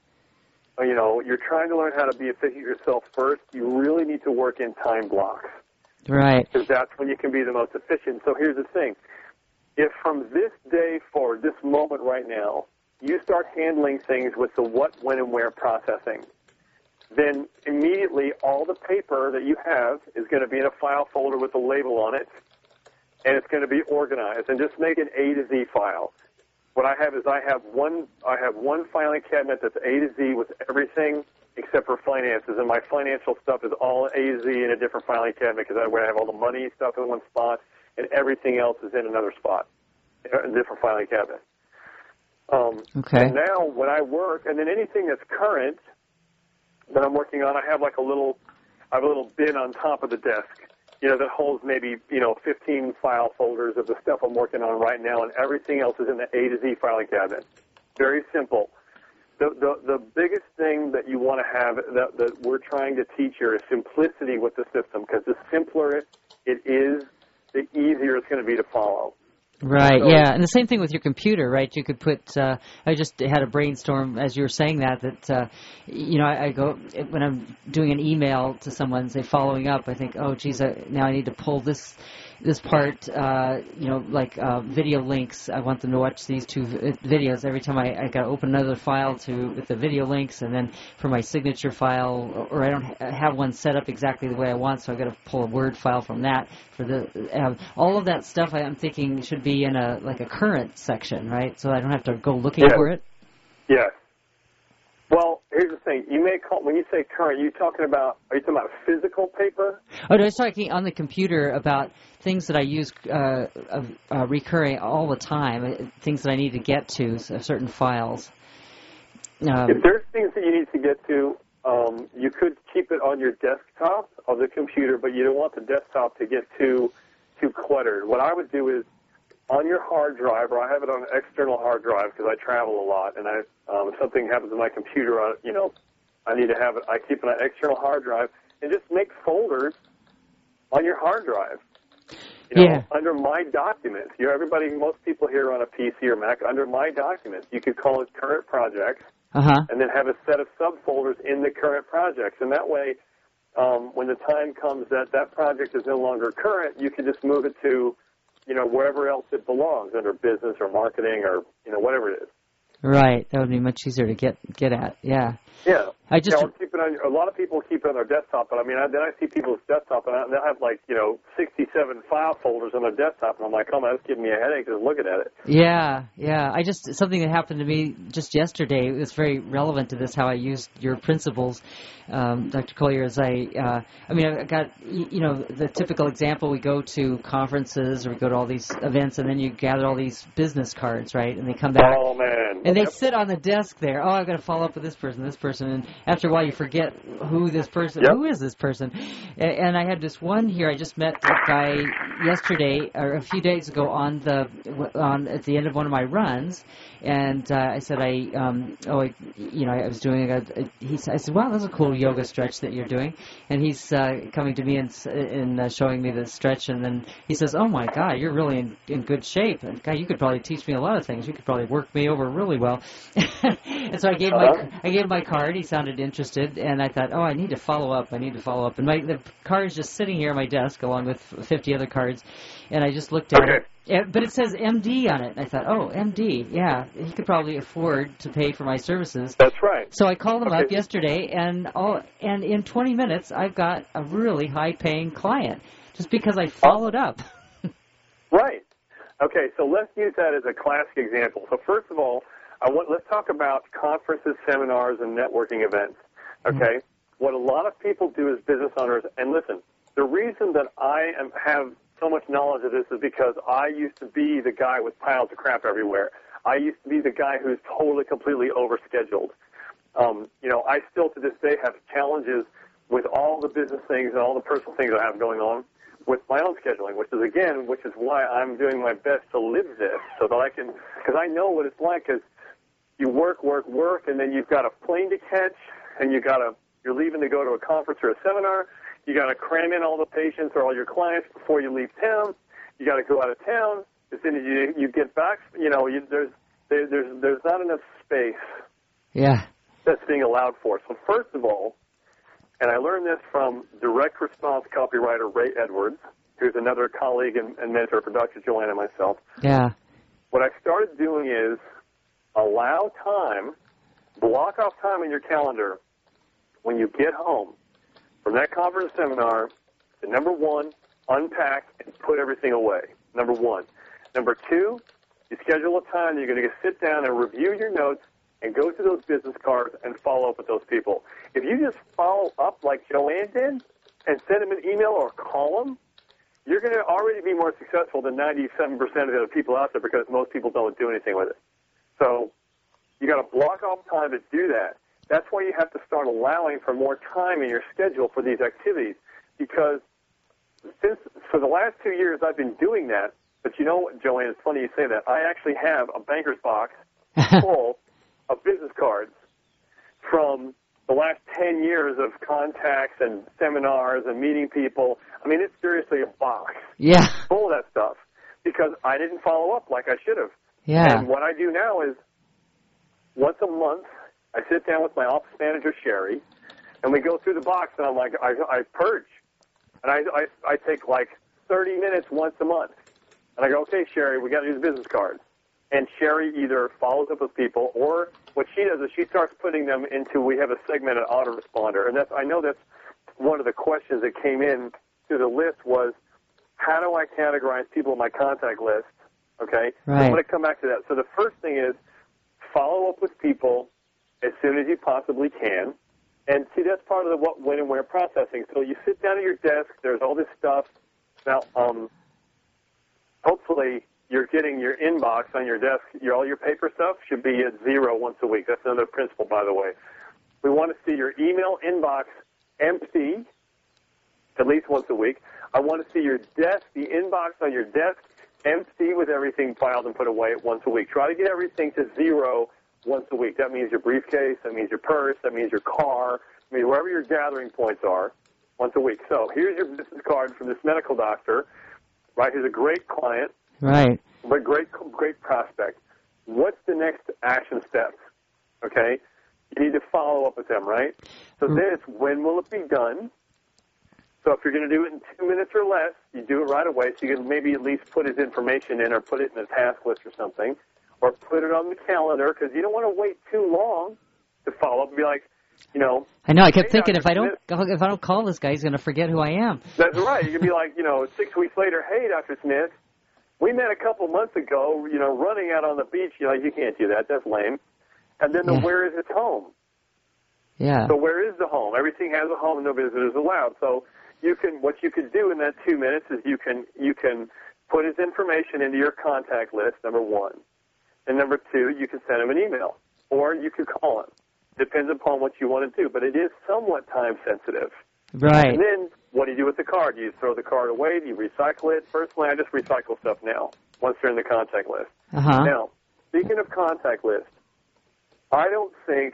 you know, you're trying to learn how to be efficient yourself first, you really need to work in time blocks. Right. Because that's when you can be the most efficient. So here's the thing. If from this day forward, this moment right now, you start handling things with the what, when, and where processing, then immediately all the paper that you have is going to be in a file folder with a label on it, and it's going to be organized. And just make an A to Z file. what I have is I have one I have one filing cabinet that's A to Z with everything except for finances, and my financial stuff is all A to Z in a different filing cabinet because that way I have all the money stuff in one spot, and everything else is in another spot, a different filing cabinet. Um, okay. And now when I work, and then anything that's current that I'm working on, I have like a little, I have a little bin on top of the desk, you know, that holds maybe, you know, fifteen file folders of the stuff I'm working on right now, and everything else is in the A to Z filing cabinet. Very simple. The, the, the biggest thing that you want to have that, that we're trying to teach here is simplicity with the system, because the simpler it, it is, the easier it's going to be to follow. Right, so, yeah, and the same thing with your computer, right? You could put, uh, I just had a brainstorm as you were saying that, that, uh, you know, I, I go, when I'm doing an email to someone, say, following up, I think, oh, geez, I, now I need to pull this this part, uh, you know, like uh, video links. I want them to watch these two v- videos. Every time I, I got to open another file to with the video links, and then for my signature file, or, or I don't ha- have one set up exactly the way I want, so I got to pull a Word file from that. For the uh, all of that stuff, I, I'm thinking should be in a like a current section, right? So I don't have to go looking yes. for it. Yes. Well, here's the thing. You may call, when you say current, are you talking about, are you talking about physical paper? Oh, no, I was talking on the computer about things that I use uh, uh, recurring all the time, things that I need to get to, so certain files. Um, if there's things that you need to get to, um, you could keep it on your desktop of the computer, but you don't want the desktop to get too too cluttered. What I would do is, on your hard drive, or I have it on an external hard drive because I travel a lot, and I, um, if something happens to my computer, I, you know, I need to have it. I keep it on an external hard drive, and just make folders on your hard drive. You know, yeah. Under My Documents. You know, everybody, most people here are on a P C or Mac. Under My Documents, you could call it Current Projects, uh-huh. and then have a set of subfolders in the current projects, and that way, um, when the time comes that that project is no longer current, you can just move it to, you know, wherever else it belongs, under business or marketing or, you know, whatever it is. Right. That would be much easier to get get at. Yeah. Yeah. I just you know, keep it on, a lot of people keep it on their desktop, but I mean, I, then I see people's desktop, and I, they'll have like, you know, sixty-seven file folders on their desktop, and I'm like, oh man, that's giving me a headache just looking at it. Yeah, yeah. I just, something that happened to me just yesterday, it was very relevant to this, how I used your principles, um, Doctor Collier, is I, uh, I mean, I got, you know, the typical example, we go to conferences or we go to all these events, and then you gather all these business cards, right, and they come back. Oh, man. And they yep. sit on the desk there. Oh, I've got to follow up with this person, this person, and after a while you forget who this person, yep. who is this person. And I had this one here. I just met a guy yesterday, or a few days ago, on the on at the end of one of my runs, and uh, I said, I, um, oh, I, you know, I was doing a. He, I said, wow, that's a cool yoga stretch that you're doing, and he's uh, coming to me and, and uh, showing me the stretch, and then he says, oh my God, you're really in, in good shape, and God, you could probably teach me a lot of things. You could probably work me over really well. And so I gave uh-huh. my I gave my card. He sounded interested, and I thought, oh, I need to follow up. I need to follow up. And my the card is just sitting here on my desk along with fifty other cards, and I just looked at okay. it. But it says M D on it. And I thought, oh, M D, yeah, he could probably afford to pay for my services. That's right. So I called him okay. up yesterday, and all, and in twenty minutes, I've got a really high-paying client just because I followed up. Right. Okay, so let's use that as a classic example. So first of all, I want, let's talk about conferences, seminars, and networking events. Okay? Mm-hmm. What a lot of people do as business owners, and listen, the reason that I am, have so much knowledge of this is because I used to be the guy with piles of crap everywhere. I used to be the guy who's totally, completely overscheduled. Um, you know, I still to this day have challenges with all the business things and all the personal things I have going on with my own scheduling, which is, again, which is why I'm doing my best to live this so that I can, because I know what it's like, because you work, work, work, and then you've got a plane to catch, and you got to, you're leaving to go to a conference or a seminar. You got to cram in all the patients or all your clients before you leave town. You got to go out of town. As soon as you you get back, you know, you, there's there, there's there's not enough space. Yeah. That's being allowed for. So first of all, and I learned this from direct response copywriter Ray Edwards, who's another colleague and, and mentor for Doctor Joanne and myself. Yeah. What I started doing is allow time, block off time in your calendar when you get home from that conference seminar to, number one, unpack and put everything away. Number one. Number two, You schedule a time, you're going to sit down and review your notes and go through those business cards and follow up with those people. If you just follow up like Joanne did and send them an email or call them, you're going to already be more successful than ninety-seven percent of the other people out there because most people don't do anything with it. So you got to block off time to do that. That's why you have to start allowing for more time in your schedule for these activities, because since for the last two years I've been doing that. But you know what, Joanne, it's funny you say that. I actually have a banker's box full of business cards from the last ten years of contacts and seminars and meeting people. I mean, it's seriously a box yeah. full of that stuff because I didn't follow up like I should have. Yeah. And what I do now is once a month, I sit down with my office manager, Sherry, and we go through the box, and I'm like, I, I purge. And I, I, I take like thirty minutes once a month. And I go, okay, Sherry, we got to do the business cards. And Sherry either follows up with people, or what she does is she starts putting them into, we have a segmented autoresponder. And that's, I know that's one of the questions that came in to the list was, how do I categorize people in my contact list? Okay? Right. So I'm going to come back to that. So the first thing is follow up with people as soon as you possibly can. And see, that's part of the what, when, and where processing. So you sit down at your desk, there's all this stuff. Now, um, hopefully you're getting your inbox on your desk. Your, all your paper stuff should be at zero once a week. That's another principle, by the way. We want to see your email inbox empty at least once a week. I want to see your desk, the inbox on your desk, empty with everything filed and put away once a week. Try to get everything to zero once a week. That means your briefcase, that means your purse, that means your car, I mean, wherever your gathering points are, once a week. So here's your business card from this medical doctor, right, who's a great client, right, but great, great prospect. What's the next action step? Okay? You need to follow up with them, right? So then it's when will it be done? So if you're going to do it in two minutes or less, you do it right away. So you can maybe at least put his information in or put it in a task list or something, or put it on the calendar because you don't want to wait too long to follow up and be like, you know. I know. I kept hey, thinking Doctor if I don't Smith, if I don't call this guy, he's going to forget who I am. That's right. You can be like, you know, six weeks later, hey, Doctor Smith, we met a couple months ago, you know, running out on the beach. You know, you can't do that. That's lame. And then the Yeah. where is its home? Yeah. So where is the home? Everything has a home and no visitors allowed. So you can, what you can do in that two minutes is you can, you can put his information into your contact list, number one. And number two, you can send him an email or you can call him. Depends upon what you want to do, but it is somewhat time sensitive. Right. And then what do you do with the card? Do you throw the card away? Do you recycle it? Personally, I just recycle stuff now once they're in the contact list. Uh-huh. Now, speaking of contact list, I don't think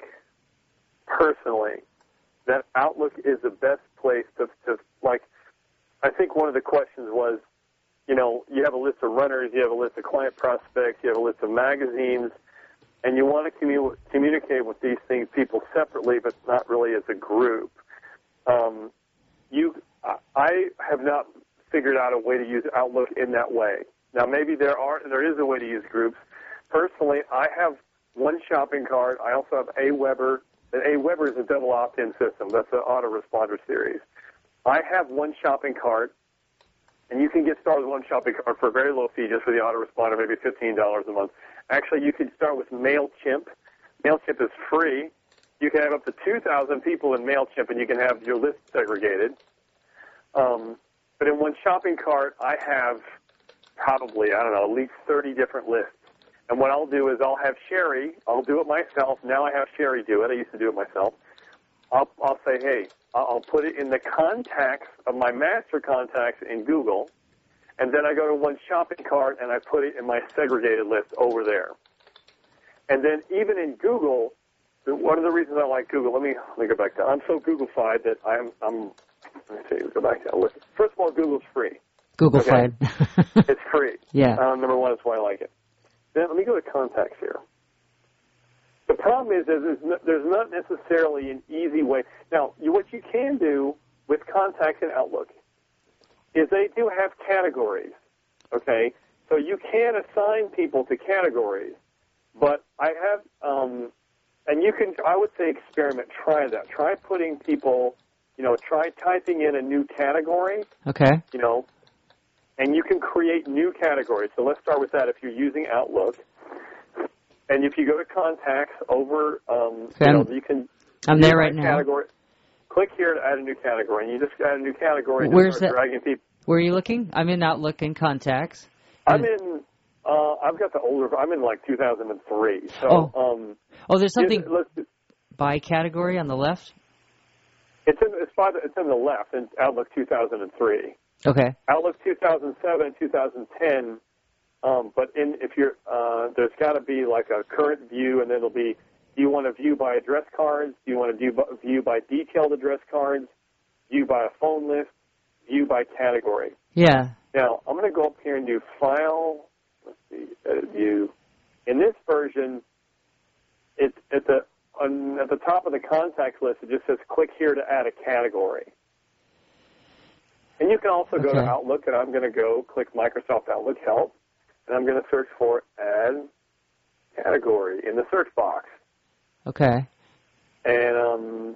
personally that Outlook is the best place to, to, like, I think one of the questions was, you know, you have a list of runners, you have a list of client prospects, you have a list of magazines, and you want to commu- communicate with these things, people separately, but not really as a group. Um, you, I have not figured out a way to use Outlook in that way. Now, maybe there are, there is a way to use groups. Personally, I have one shopping cart. I also have AWeber. And AWeber is a double opt-in system. That's an autoresponder series. I have one shopping cart, and you can get started with one shopping cart for a very low fee just for the autoresponder, maybe fifteen dollars a month. Actually, you can start with MailChimp. MailChimp is free. You can have up to two thousand people in MailChimp, and you can have your list segregated. Um, but in one shopping cart, I have probably, I don't know, at least thirty different lists. And what I'll do is I'll have Sherry, I'll do it myself. Now I have Sherry do it. I used to do it myself. I'll, I'll say, hey, I'll put it in the contacts of my master contacts in Google, and then I go to one shopping cart and I put it in my segregated list over there. And then even in Google, one of the reasons I like Google, let me let me go back to, I'm so Google-fied that I'm, I'm let me see, go back to, first of all, Google's free. Google-fied. Okay? It's free. Yeah. Um, number one, that's why I like it. Then let me go to contacts here. The problem is, is there's, no, there's not necessarily an easy way. Now, you, what you can do with contacts in Outlook is they do have categories, okay? So you can assign people to categories, but I have, um, and you can, I would say experiment, try that. Try putting people, you know, try typing in a new category. Okay. You know, and you can create new categories. So let's start with that. If you're using Outlook, and if you go to Contacts over, um, you know, you can. I'm there right now. Category. Click here to add a new category, and you just add a new category. Where's that? Dragging people. Where are you looking? I'm in Outlook and Contacts. I'm in. Uh, I've got the older. I'm in like two thousand three. So, oh. Um, oh, there's something let's, by category on the left. It's in. It's by the, It's in the left in Outlook two thousand three. Okay. Outlook two thousand seven, two thousand ten. Um, but in if you're uh, there's got to be like a current view, and then it'll be. Do you want to view by address cards? Do you want to view by, view by detailed address cards? View by a phone list? View by category? Yeah. Now, I'm going to go up here and do File, let's see, Edit View. In this version, it's at the, on, at the top of the contacts list, it just says click here to add a category. And you can also go okay. to Outlook, and I'm going to go click Microsoft Outlook Help, and I'm going to search for Add Category in the search box. Okay. And um,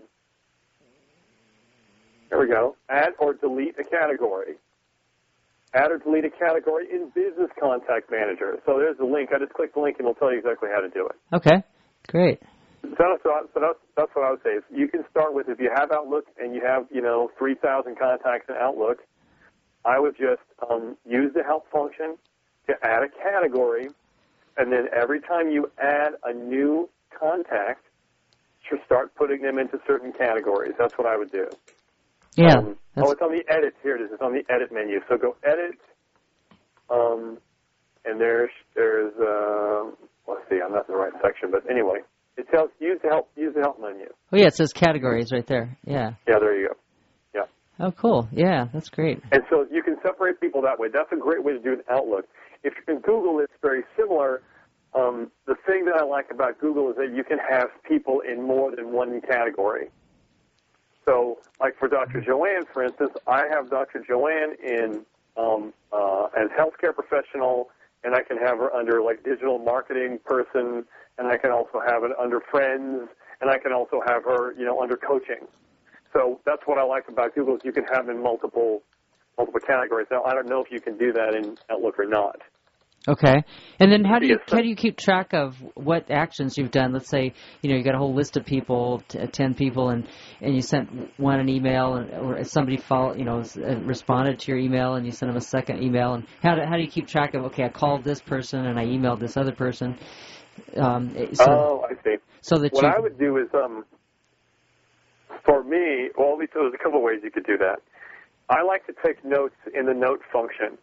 there we go. Add or delete a category. Add or delete a category in Business Contact Manager. So there's the link. I just click the link and it'll tell you exactly how to do it. Okay. Great. So, so, so that's, that's what I would say. Is you can start with, if you have Outlook and you have, you know, three thousand contacts in Outlook, I would just um, use the help function to add a category, and then every time you add a new contact, you start putting them into certain categories. That's what I would do. Yeah. Um, oh, it's on the edit. Here it is. It's on the edit menu. So go edit, um, and there's there's uh, let's see. I'm not in the right section, but anyway, it tells use the help use the help menu. Oh yeah, it says categories right there. Yeah. Yeah, there you go. Yeah. Oh, cool. Yeah, that's great. And so you can separate people that way. That's a great way to do it in Outlook. If you can Google, it's very similar. Um, the thing that I like about Google is that you can have people in more than one category. So, like for Doctor Joanne, for instance, I have Doctor Joanne in um, uh, as healthcare professional, and I can have her under like digital marketing person, and I can also have it under friends, and I can also have her, you know, under coaching. So that's what I like about Google is you can have in multiple multiple categories. Now, I don't know if you can do that in Outlook or not. Okay. And then how do you how do you keep track of what actions you've done? Let's say, you know, you got a whole list of people, t- ten people, and, and you sent one an email, and, or somebody follow, you know, responded to your email, and you sent them a second email. And how do, how do you keep track of, okay, I called this person, and I emailed this other person? Um, so, oh, I see. So that what you, I would do is, um, for me, well, there's a couple of ways you could do that. I like to take notes in the note function.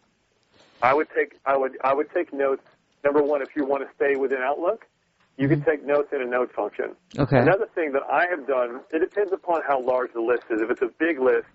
I would take I would I would take notes. Number one, if you want to stay within Outlook, you can take notes in a note function. Okay. Another thing that I have done, it depends upon how large the list is. If it's a big list,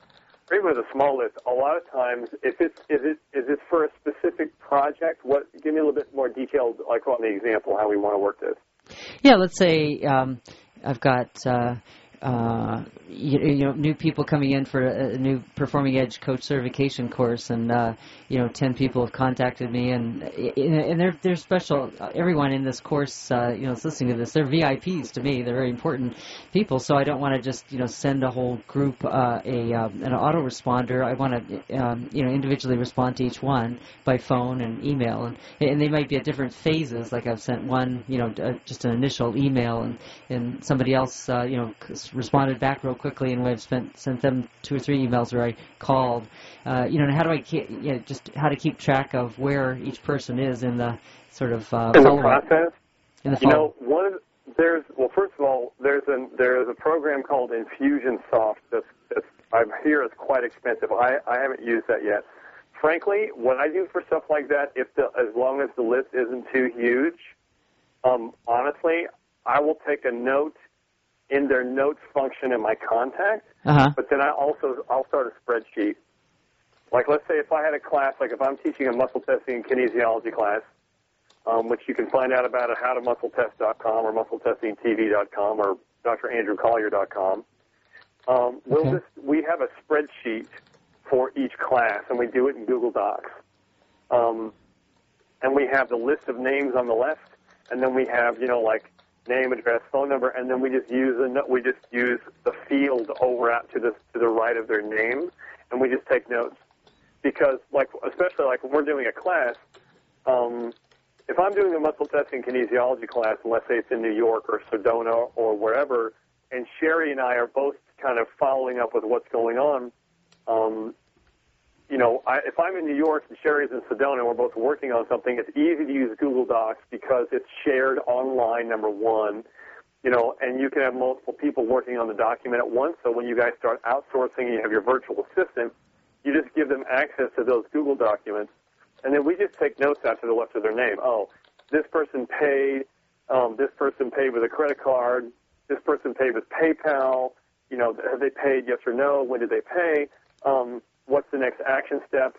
or even with a small list, a lot of times, if it's is it is it for a specific project? What? Give me a little bit more detailed, like on the example, how we want to work this. Yeah, let's say um, I've got. Uh, Uh, you, you know, new people coming in for a, a new Performing Edge coach certification course, and uh, you know, ten people have contacted me, and and they're they're special. Everyone in this course, uh, you know, is listening to this. They're V I Ps to me. They're very important people. So I don't want to just you know send a whole group uh, a uh, an autoresponder. I want to um, you know individually respond to each one by phone and email, and and they might be at different phases. Like I've sent one, you know, uh, just an initial email, and and somebody else, uh, you know. responded back real quickly, and we've spent sent them two or three emails where I called. Uh, you know, how do I keep, you know, just how to keep track of where each person is in the sort of uh, in the process? In the you know, one of the, there's well, first of all, there's a there's a program called Infusionsoft that's, that's I hear is quite expensive. I I haven't used that yet. Frankly, what I do for stuff like that, if the as long as the list isn't too huge, um, honestly, I will take a note in their notes function in my contact, uh-huh. but then I also, I'll start a spreadsheet. Like, let's say if I had a class, like if I'm teaching a muscle testing and kinesiology class, um, which you can find out about at how to muscle test dot com or muscle testing t v dot com or d r andrew collier dot com, um, we'll okay. just, we have a spreadsheet for each class, and we do it in Google Docs. Um, and we have the list of names on the left, and then we have, you know, like, name, address, phone number, and then we just use a, we just use the field over out to the to the right of their name, and we just take notes. because, like, especially like when we're doing a class, um, if I'm doing a muscle testing kinesiology class, and let's say it's in New York or Sedona or wherever, and Sherry and I are both kind of following up with what's going on, um, you know, I, if I'm in New York and Sherry's in Sedona and we're both working on something, it's easy to use Google Docs because it's shared online, number one, you know, and you can have multiple people working on the document at once. So when you guys start outsourcing and you have your virtual assistant, you just give them access to those Google documents. And then we just take notes after the left of their name. Oh, this person paid, um, this person paid with a credit card, this person paid with PayPal, you know, have they paid yes or no, when did they pay, um, what's the next action step,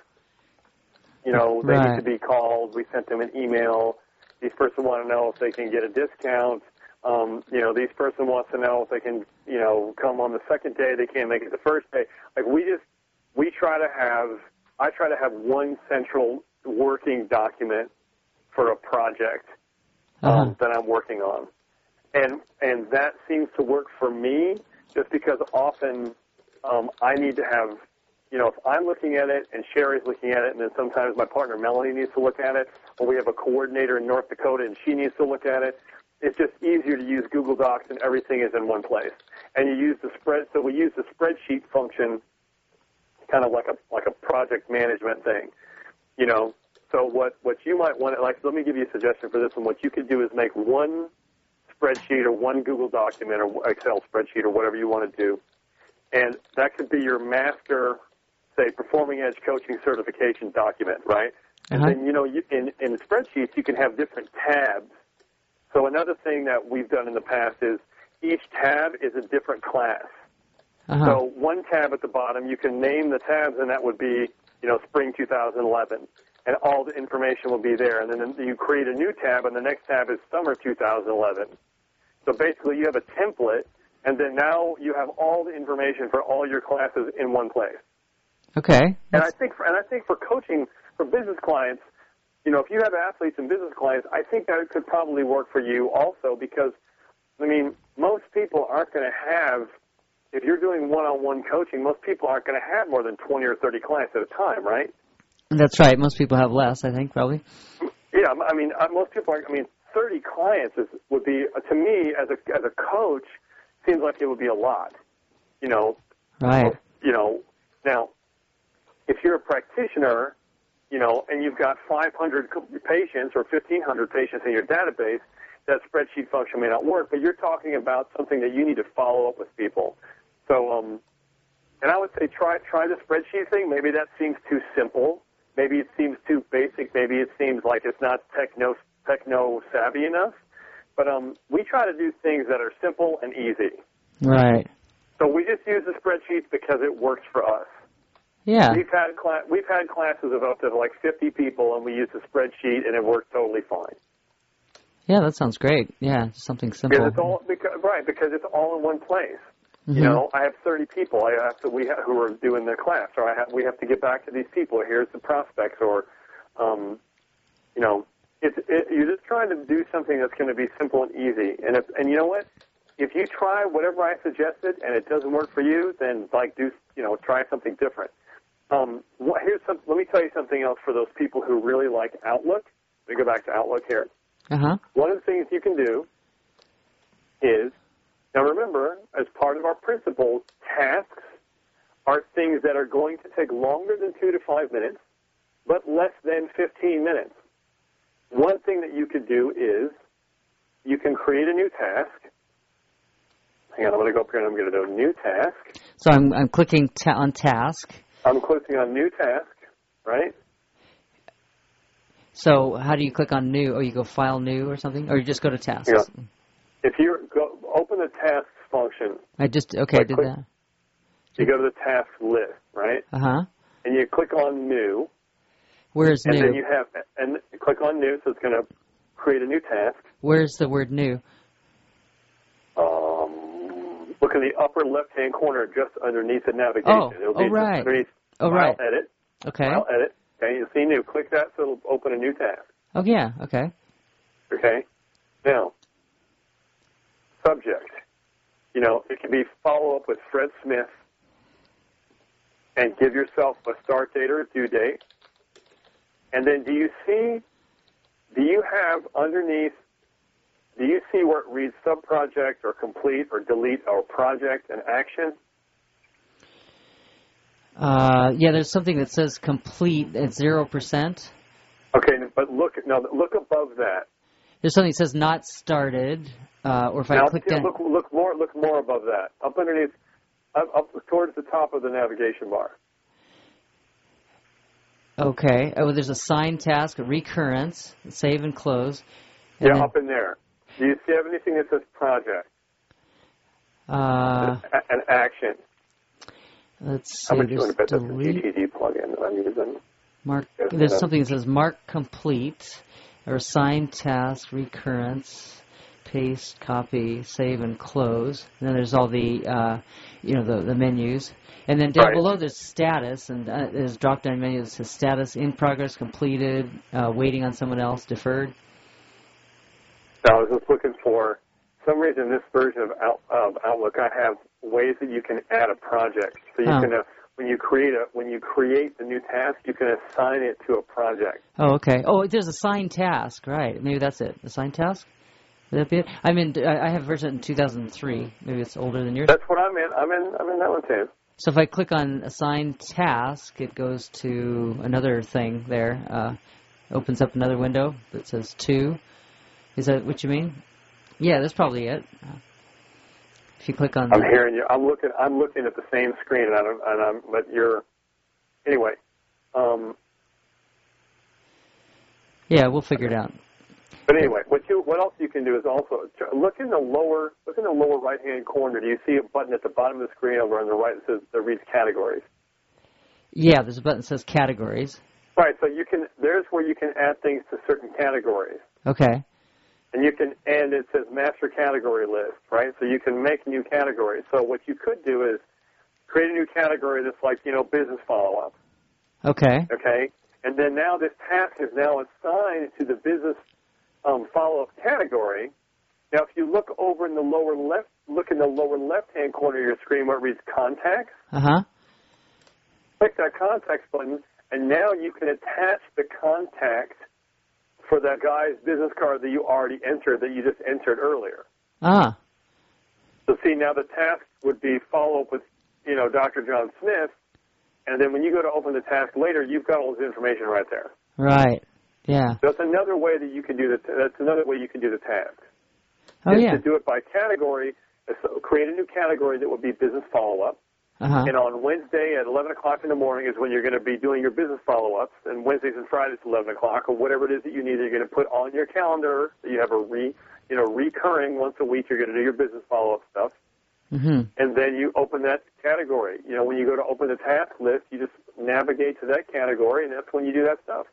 you know, they right. need to be called, we sent them an email, these person want to know if they can get a discount, um, you know, these person wants to know if they can, you know, come on the second day, they can't make it the first day. Like we just, we try to have, I try to have one central working document for a project um, uh-huh. that I'm working on. And and that seems to work for me just because often um, I need to have, you know, if I'm looking at it and Sherry's looking at it, and then sometimes my partner Melanie needs to look at it, or we have a coordinator in North Dakota and she needs to look at it, it's just easier to use Google Docs and everything is in one place. And you use the spread, so we use the spreadsheet function kind of like a like a project management thing. You know, so what, what you might want to, like, let me give you a suggestion for this one. What you could do is make one spreadsheet or one Google document or Excel spreadsheet or whatever you want to do, and that could be your master, say, Performing Edge Coaching Certification document, right? And uh-huh. then, you know, you, in, in spreadsheets, you can have different tabs. So another thing that we've done in the past is each tab is a different class. Uh-huh. So one tab at the bottom, you can name the tabs, and that would be, you know, spring two thousand eleven, and all the information will be there. And then you create a new tab, and the next tab is summer two thousand eleven. So basically, you have a template, and then now you have all the information for all your classes in one place. Okay. And I think, for, and I think for coaching for business clients, you know, if you have athletes and business clients, I think that it could probably work for you also because, I mean, most people aren't going to have. If you're doing one-on-one coaching, most people aren't going to have more than twenty or thirty clients at a time, right? That's right. Most people have less, I think, probably. Yeah, I mean, most people are, I mean, thirty clients is, would be, uh, to me, as a as a coach, seems like it would be a lot, you know. Right. You know, now, if you're a practitioner, you know, and you've got five hundred patients or fifteen hundred patients in your database, that spreadsheet function may not work, but you're talking about something that you need to follow up with people. So, um, and I would say try try the spreadsheet thing. Maybe that seems too simple. Maybe it seems too basic. Maybe it seems like it's not techno techno savvy enough. But um, we try to do things that are simple and easy. Right. So we just use the spreadsheets because it works for us. Yeah. We've had cla- we've had classes of up to like fifty people, and we use the spreadsheet, and it works totally fine. Yeah, that sounds great. Yeah, something simple. Because it's all because, right because it's all in one place. Mm-hmm. You know, I have thirty people. I have to we have, who are doing their class, or I have, we have to get back to these people. Here's the prospects, or um, you know, it's it, you're just trying to do something that's going to be simple and easy. And if and you know what, if you try whatever I suggested and it doesn't work for you, then like do you know try something different. Um, what, here's some. Let me tell you something else for those people who really like Outlook. Let me go back to Outlook here. Uh-huh. One of the things you can do is, now remember, as part of our principles, tasks are things that are going to take longer than two to five minutes, but less than fifteen minutes. One thing that you could do is you can create a new task. Hang on, I'm going to go up here and I'm going to do a new task. So I'm, I'm clicking ta- on task. I'm clicking on new task, right? So how do you click on new? Or you go file new or something? Or you just go to tasks? Yeah. If you go open the tasks function. I just, okay, like I did click, that. You go to the task list, right? Uh-huh. And you click on new. Where's and new? And then you have, and click on new, so it's going to create a new task. Where's the word new? Um, look in the upper left-hand corner, just underneath the navigation. Oh, It'll be oh right. Underneath oh, file right. edit. Okay. File edit. Okay, you see new. Click that, so it'll open a new task. Oh, yeah, okay. Okay. Now, subject. You know, it can be follow-up with Fred Smith. and give yourself a start date or a due date. And then do you see, do you have underneath, do you see where it reads subproject or complete or delete or project and action? Uh, yeah, there's something that says complete at zero percent. Okay, but look, now look above that. There's something that says not started, uh, or if now, I click down. Look, look more, look more above that. Up underneath, up, up towards the top of the navigation bar. Okay. Oh, there's a signed task, a recurrence, save and close. And yeah, then, up in there. Do you see anything that says project? Uh, an action. Let's see. How much you want to bet that's a delete. G T D plugin that I'm using? Mark. Yes, There's uh, something that says mark complete, or assigned task, recurrence, paste, copy, save, and close. And then there's all the, uh, you know, the, the menus. And then down right. below there's status, and uh, there's drop-down menu that says status, in progress, completed, uh, waiting on someone else, deferred. So I was just looking for, for some reason in this version of, Out, of Outlook, I have ways that you can add a project. So you oh. can, uh, when you create a, when you create the new task, you can assign it to a project. Oh, okay. Oh, there's assigned task, right? Maybe that's it. Assigned task. Would that be it? I'm in. I have version in two thousand three. Maybe it's older than yours. That's what I'm in. I'm in. I'm in that one too. So if I click on assigned task, it goes to another thing there. Uh, opens up another window that says two. Is that what you mean? Yeah, that's probably it. If you click on. I'm the, hearing you. I'm looking. I'm looking at the same screen, and I don't. And I'm. But you're. Anyway. Um, yeah, we'll figure it out. But anyway, what you what else you can do is also look in the lower look in the lower right hand corner. Do you see a button at the bottom of the screen over on the right that says that reads categories? Yeah, there's a button that says categories. Right. So you can there's where you can add things to certain categories. Okay. And you can and it says master category list, right? So you can make new categories. So what you could do is create a new category that's like, you know, business follow up. Okay. Okay. And then now this task is now assigned to the business Um, follow-up category. Now, if you look over in the lower left, look in the lower left-hand corner of your screen where it reads Contacts. Uh-huh. Click that Contacts button, and now you can attach the contact for that guy's business card that you already entered, that you just entered earlier. Ah. So, see, now the task would be follow-up with, you know, Doctor John Smith, and then when you go to open the task later, you've got all this information right there. Right. Yeah. That's another way that you can do the. That's another way you can do the task. Oh, is yeah. to do it by category. So create a new category that will be business follow-up. Uh-huh. And on Wednesday at eleven o'clock in the morning is when you're going to be doing your business follow-ups. And Wednesdays and Fridays at eleven o'clock, or whatever it is that you need, you're going to put on your calendar. So you have a re, you know, recurring once a week. You're going to do your business follow-up stuff. Mm-hmm. And then you open that category. You know, when you go to open the task list, you just navigate to that category, and that's when you do that stuff.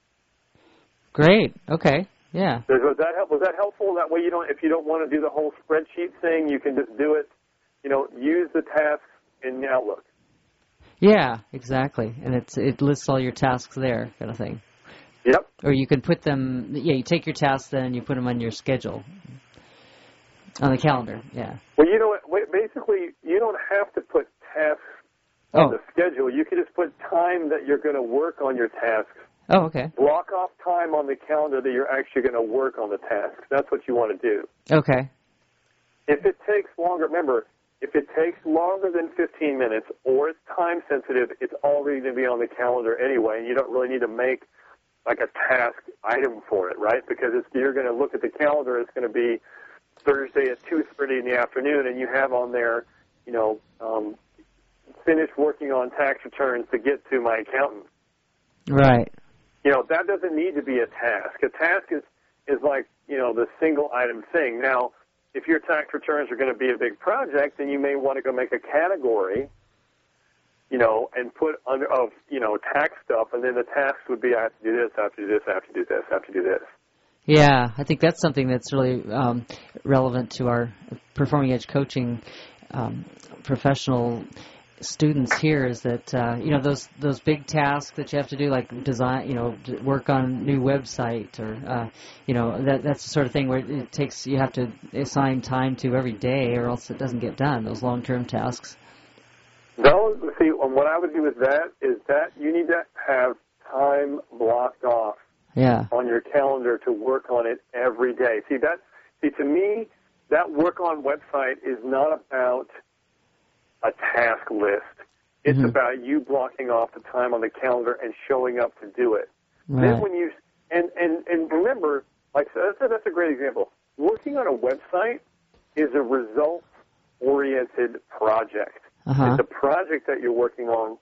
Great. Okay. Yeah. Was that help? Was that helpful? That way, you don't. If you don't want to do the whole spreadsheet thing, you can just do it. You know, use the tasks in Outlook. Yeah. Exactly. And it's it lists all your tasks there, kind of thing. Yep. Or you can put them. Yeah. You take your tasks then and you put them on your schedule, on the calendar. Yeah. Well, you know what? Basically, you don't have to put tasks on oh. the schedule. You can just put time that you're going to work on your tasks. Oh, okay. Block off time on the calendar that you're actually going to work on the task. That's what you want to do. Okay. If it takes longer, remember, if it takes longer than fifteen minutes or it's time sensitive, it's already going to be on the calendar anyway, and you don't really need to make like a task item for it, right? Because it's, you're going to look at the calendar, it's going to be Thursday at two thirty in the afternoon, and you have on there, you know, um, finish working on tax returns to get to my accountant. Right. You know, that doesn't need to be a task. A task is, is like, you know, the single item thing. Now, if your tax returns are going to be a big project, then you may want to go make a category, you know, and put under, of, you know, tax stuff, and then the tasks would be, I have to do this, I have to do this, I have to do this, I have to do this. Yeah, I think that's something that's really um, relevant to our performing edge coaching um, professional students here is that uh, you know those those big tasks that you have to do, like design, you know, work on a new website, or uh, you know that that's the sort of thing where it takes you have to assign time to every day, or else it doesn't get done. Those long-term tasks. Those see, what I would do with that is that you need to have time blocked off yeah. on your calendar to work on it every day. See, that, see, to me, that work on website is not about a task list. It's mm-hmm. about you blocking off the time on the calendar and showing up to do it. Right. Then when you and, and, and remember, like that's a, that's a great example. Working on a website is a result-oriented project. Uh-huh. It's a project that you're working on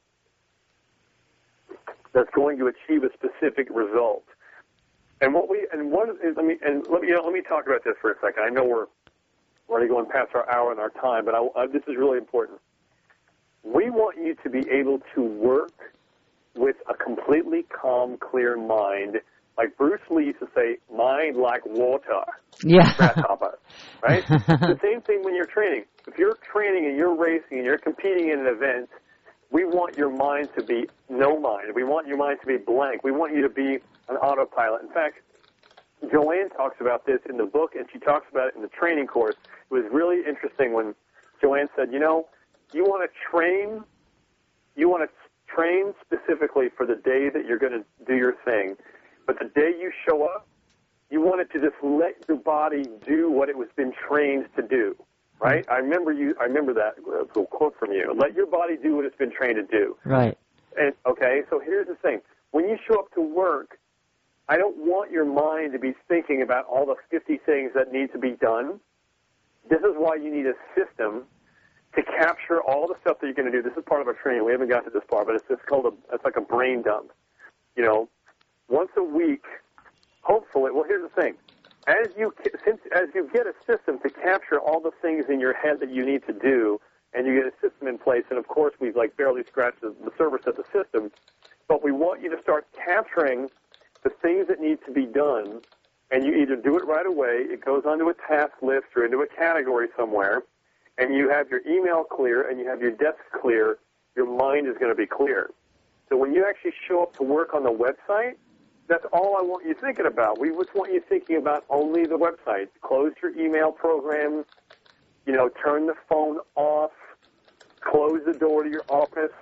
that's going to achieve a specific result. And what we and what is let me and let me you know, let me talk about this for a second. I know we're already going past our hour and our time, but I, I, this is really important. We want you to be able to work with a completely calm, clear mind. Like Bruce Lee used to say, mind like water. Yeah. Grasshopper. Right? The same thing when you're training. If you're training and you're racing and you're competing in an event, we want your mind to be no mind. We want your mind to be blank. We want you to be an autopilot. In fact, Joanne talks about this in the book, and she talks about it in the training course. It was really interesting when Joanne said, you know, you want to train, you want to train specifically for the day that you're going to do your thing. But the day you show up, you want it to just let your body do what it was been trained to do, right? I remember you. I remember that uh, quote from you. Let your body do what it's been trained to do. Right. And okay, so here's the thing. When you show up to work, I don't want your mind to be thinking about all the fifty things that need to be done. This is why you need a system to capture all the stuff that you're going to do. This is part of our training. We haven't got to this part, but it's just called a, it's like a brain dump. You know, once a week, hopefully, well, here's the thing. As you, since, as you get a system to capture all the things in your head that you need to do, and you get a system in place, and of course we've like barely scratched the, the surface of the system, but we want you to start capturing the things that need to be done, and you either do it right away, it goes onto a task list or into a category somewhere, and you have your email clear and you have your desk clear, your mind is going to be clear. So when you actually show up to work on the website, that's all I want you thinking about. We just want you thinking about only the website. Close your email programs, you know, turn the phone off, close the door to your office.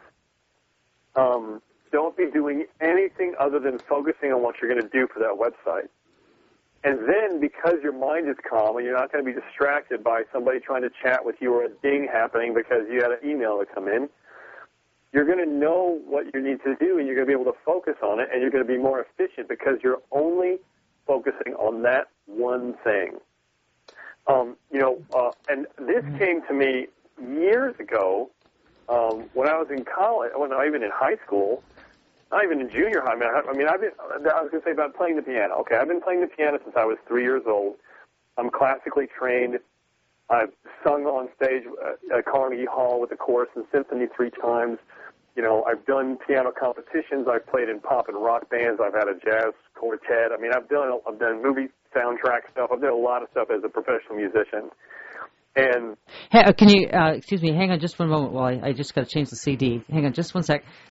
Um, don't be doing anything other than focusing on what you're going to do for that website. And then because your mind is calm and you're not going to be distracted by somebody trying to chat with you or a ding happening because you had an email to come in, you're going to know what you need to do and you're going to be able to focus on it and you're going to be more efficient because you're only focusing on that one thing. Um, you know, uh, and this came to me years ago um, when I was in college, when I even in high school. Not even in junior high. I mean, I, I mean, I've been, I was going to say about playing the piano. Okay, I've been playing the piano since I was three years old. I'm classically trained. I've sung on stage at Carnegie Hall with the chorus and symphony three times. You know, I've done piano competitions. I've played in pop and rock bands. I've had a jazz quartet. I mean, I've done, I've done movie soundtrack stuff. I've done a lot of stuff as a professional musician. And hey, uh, can you, uh, excuse me, hang on just one moment while I, I just got to change the C D. Hang on just one sec.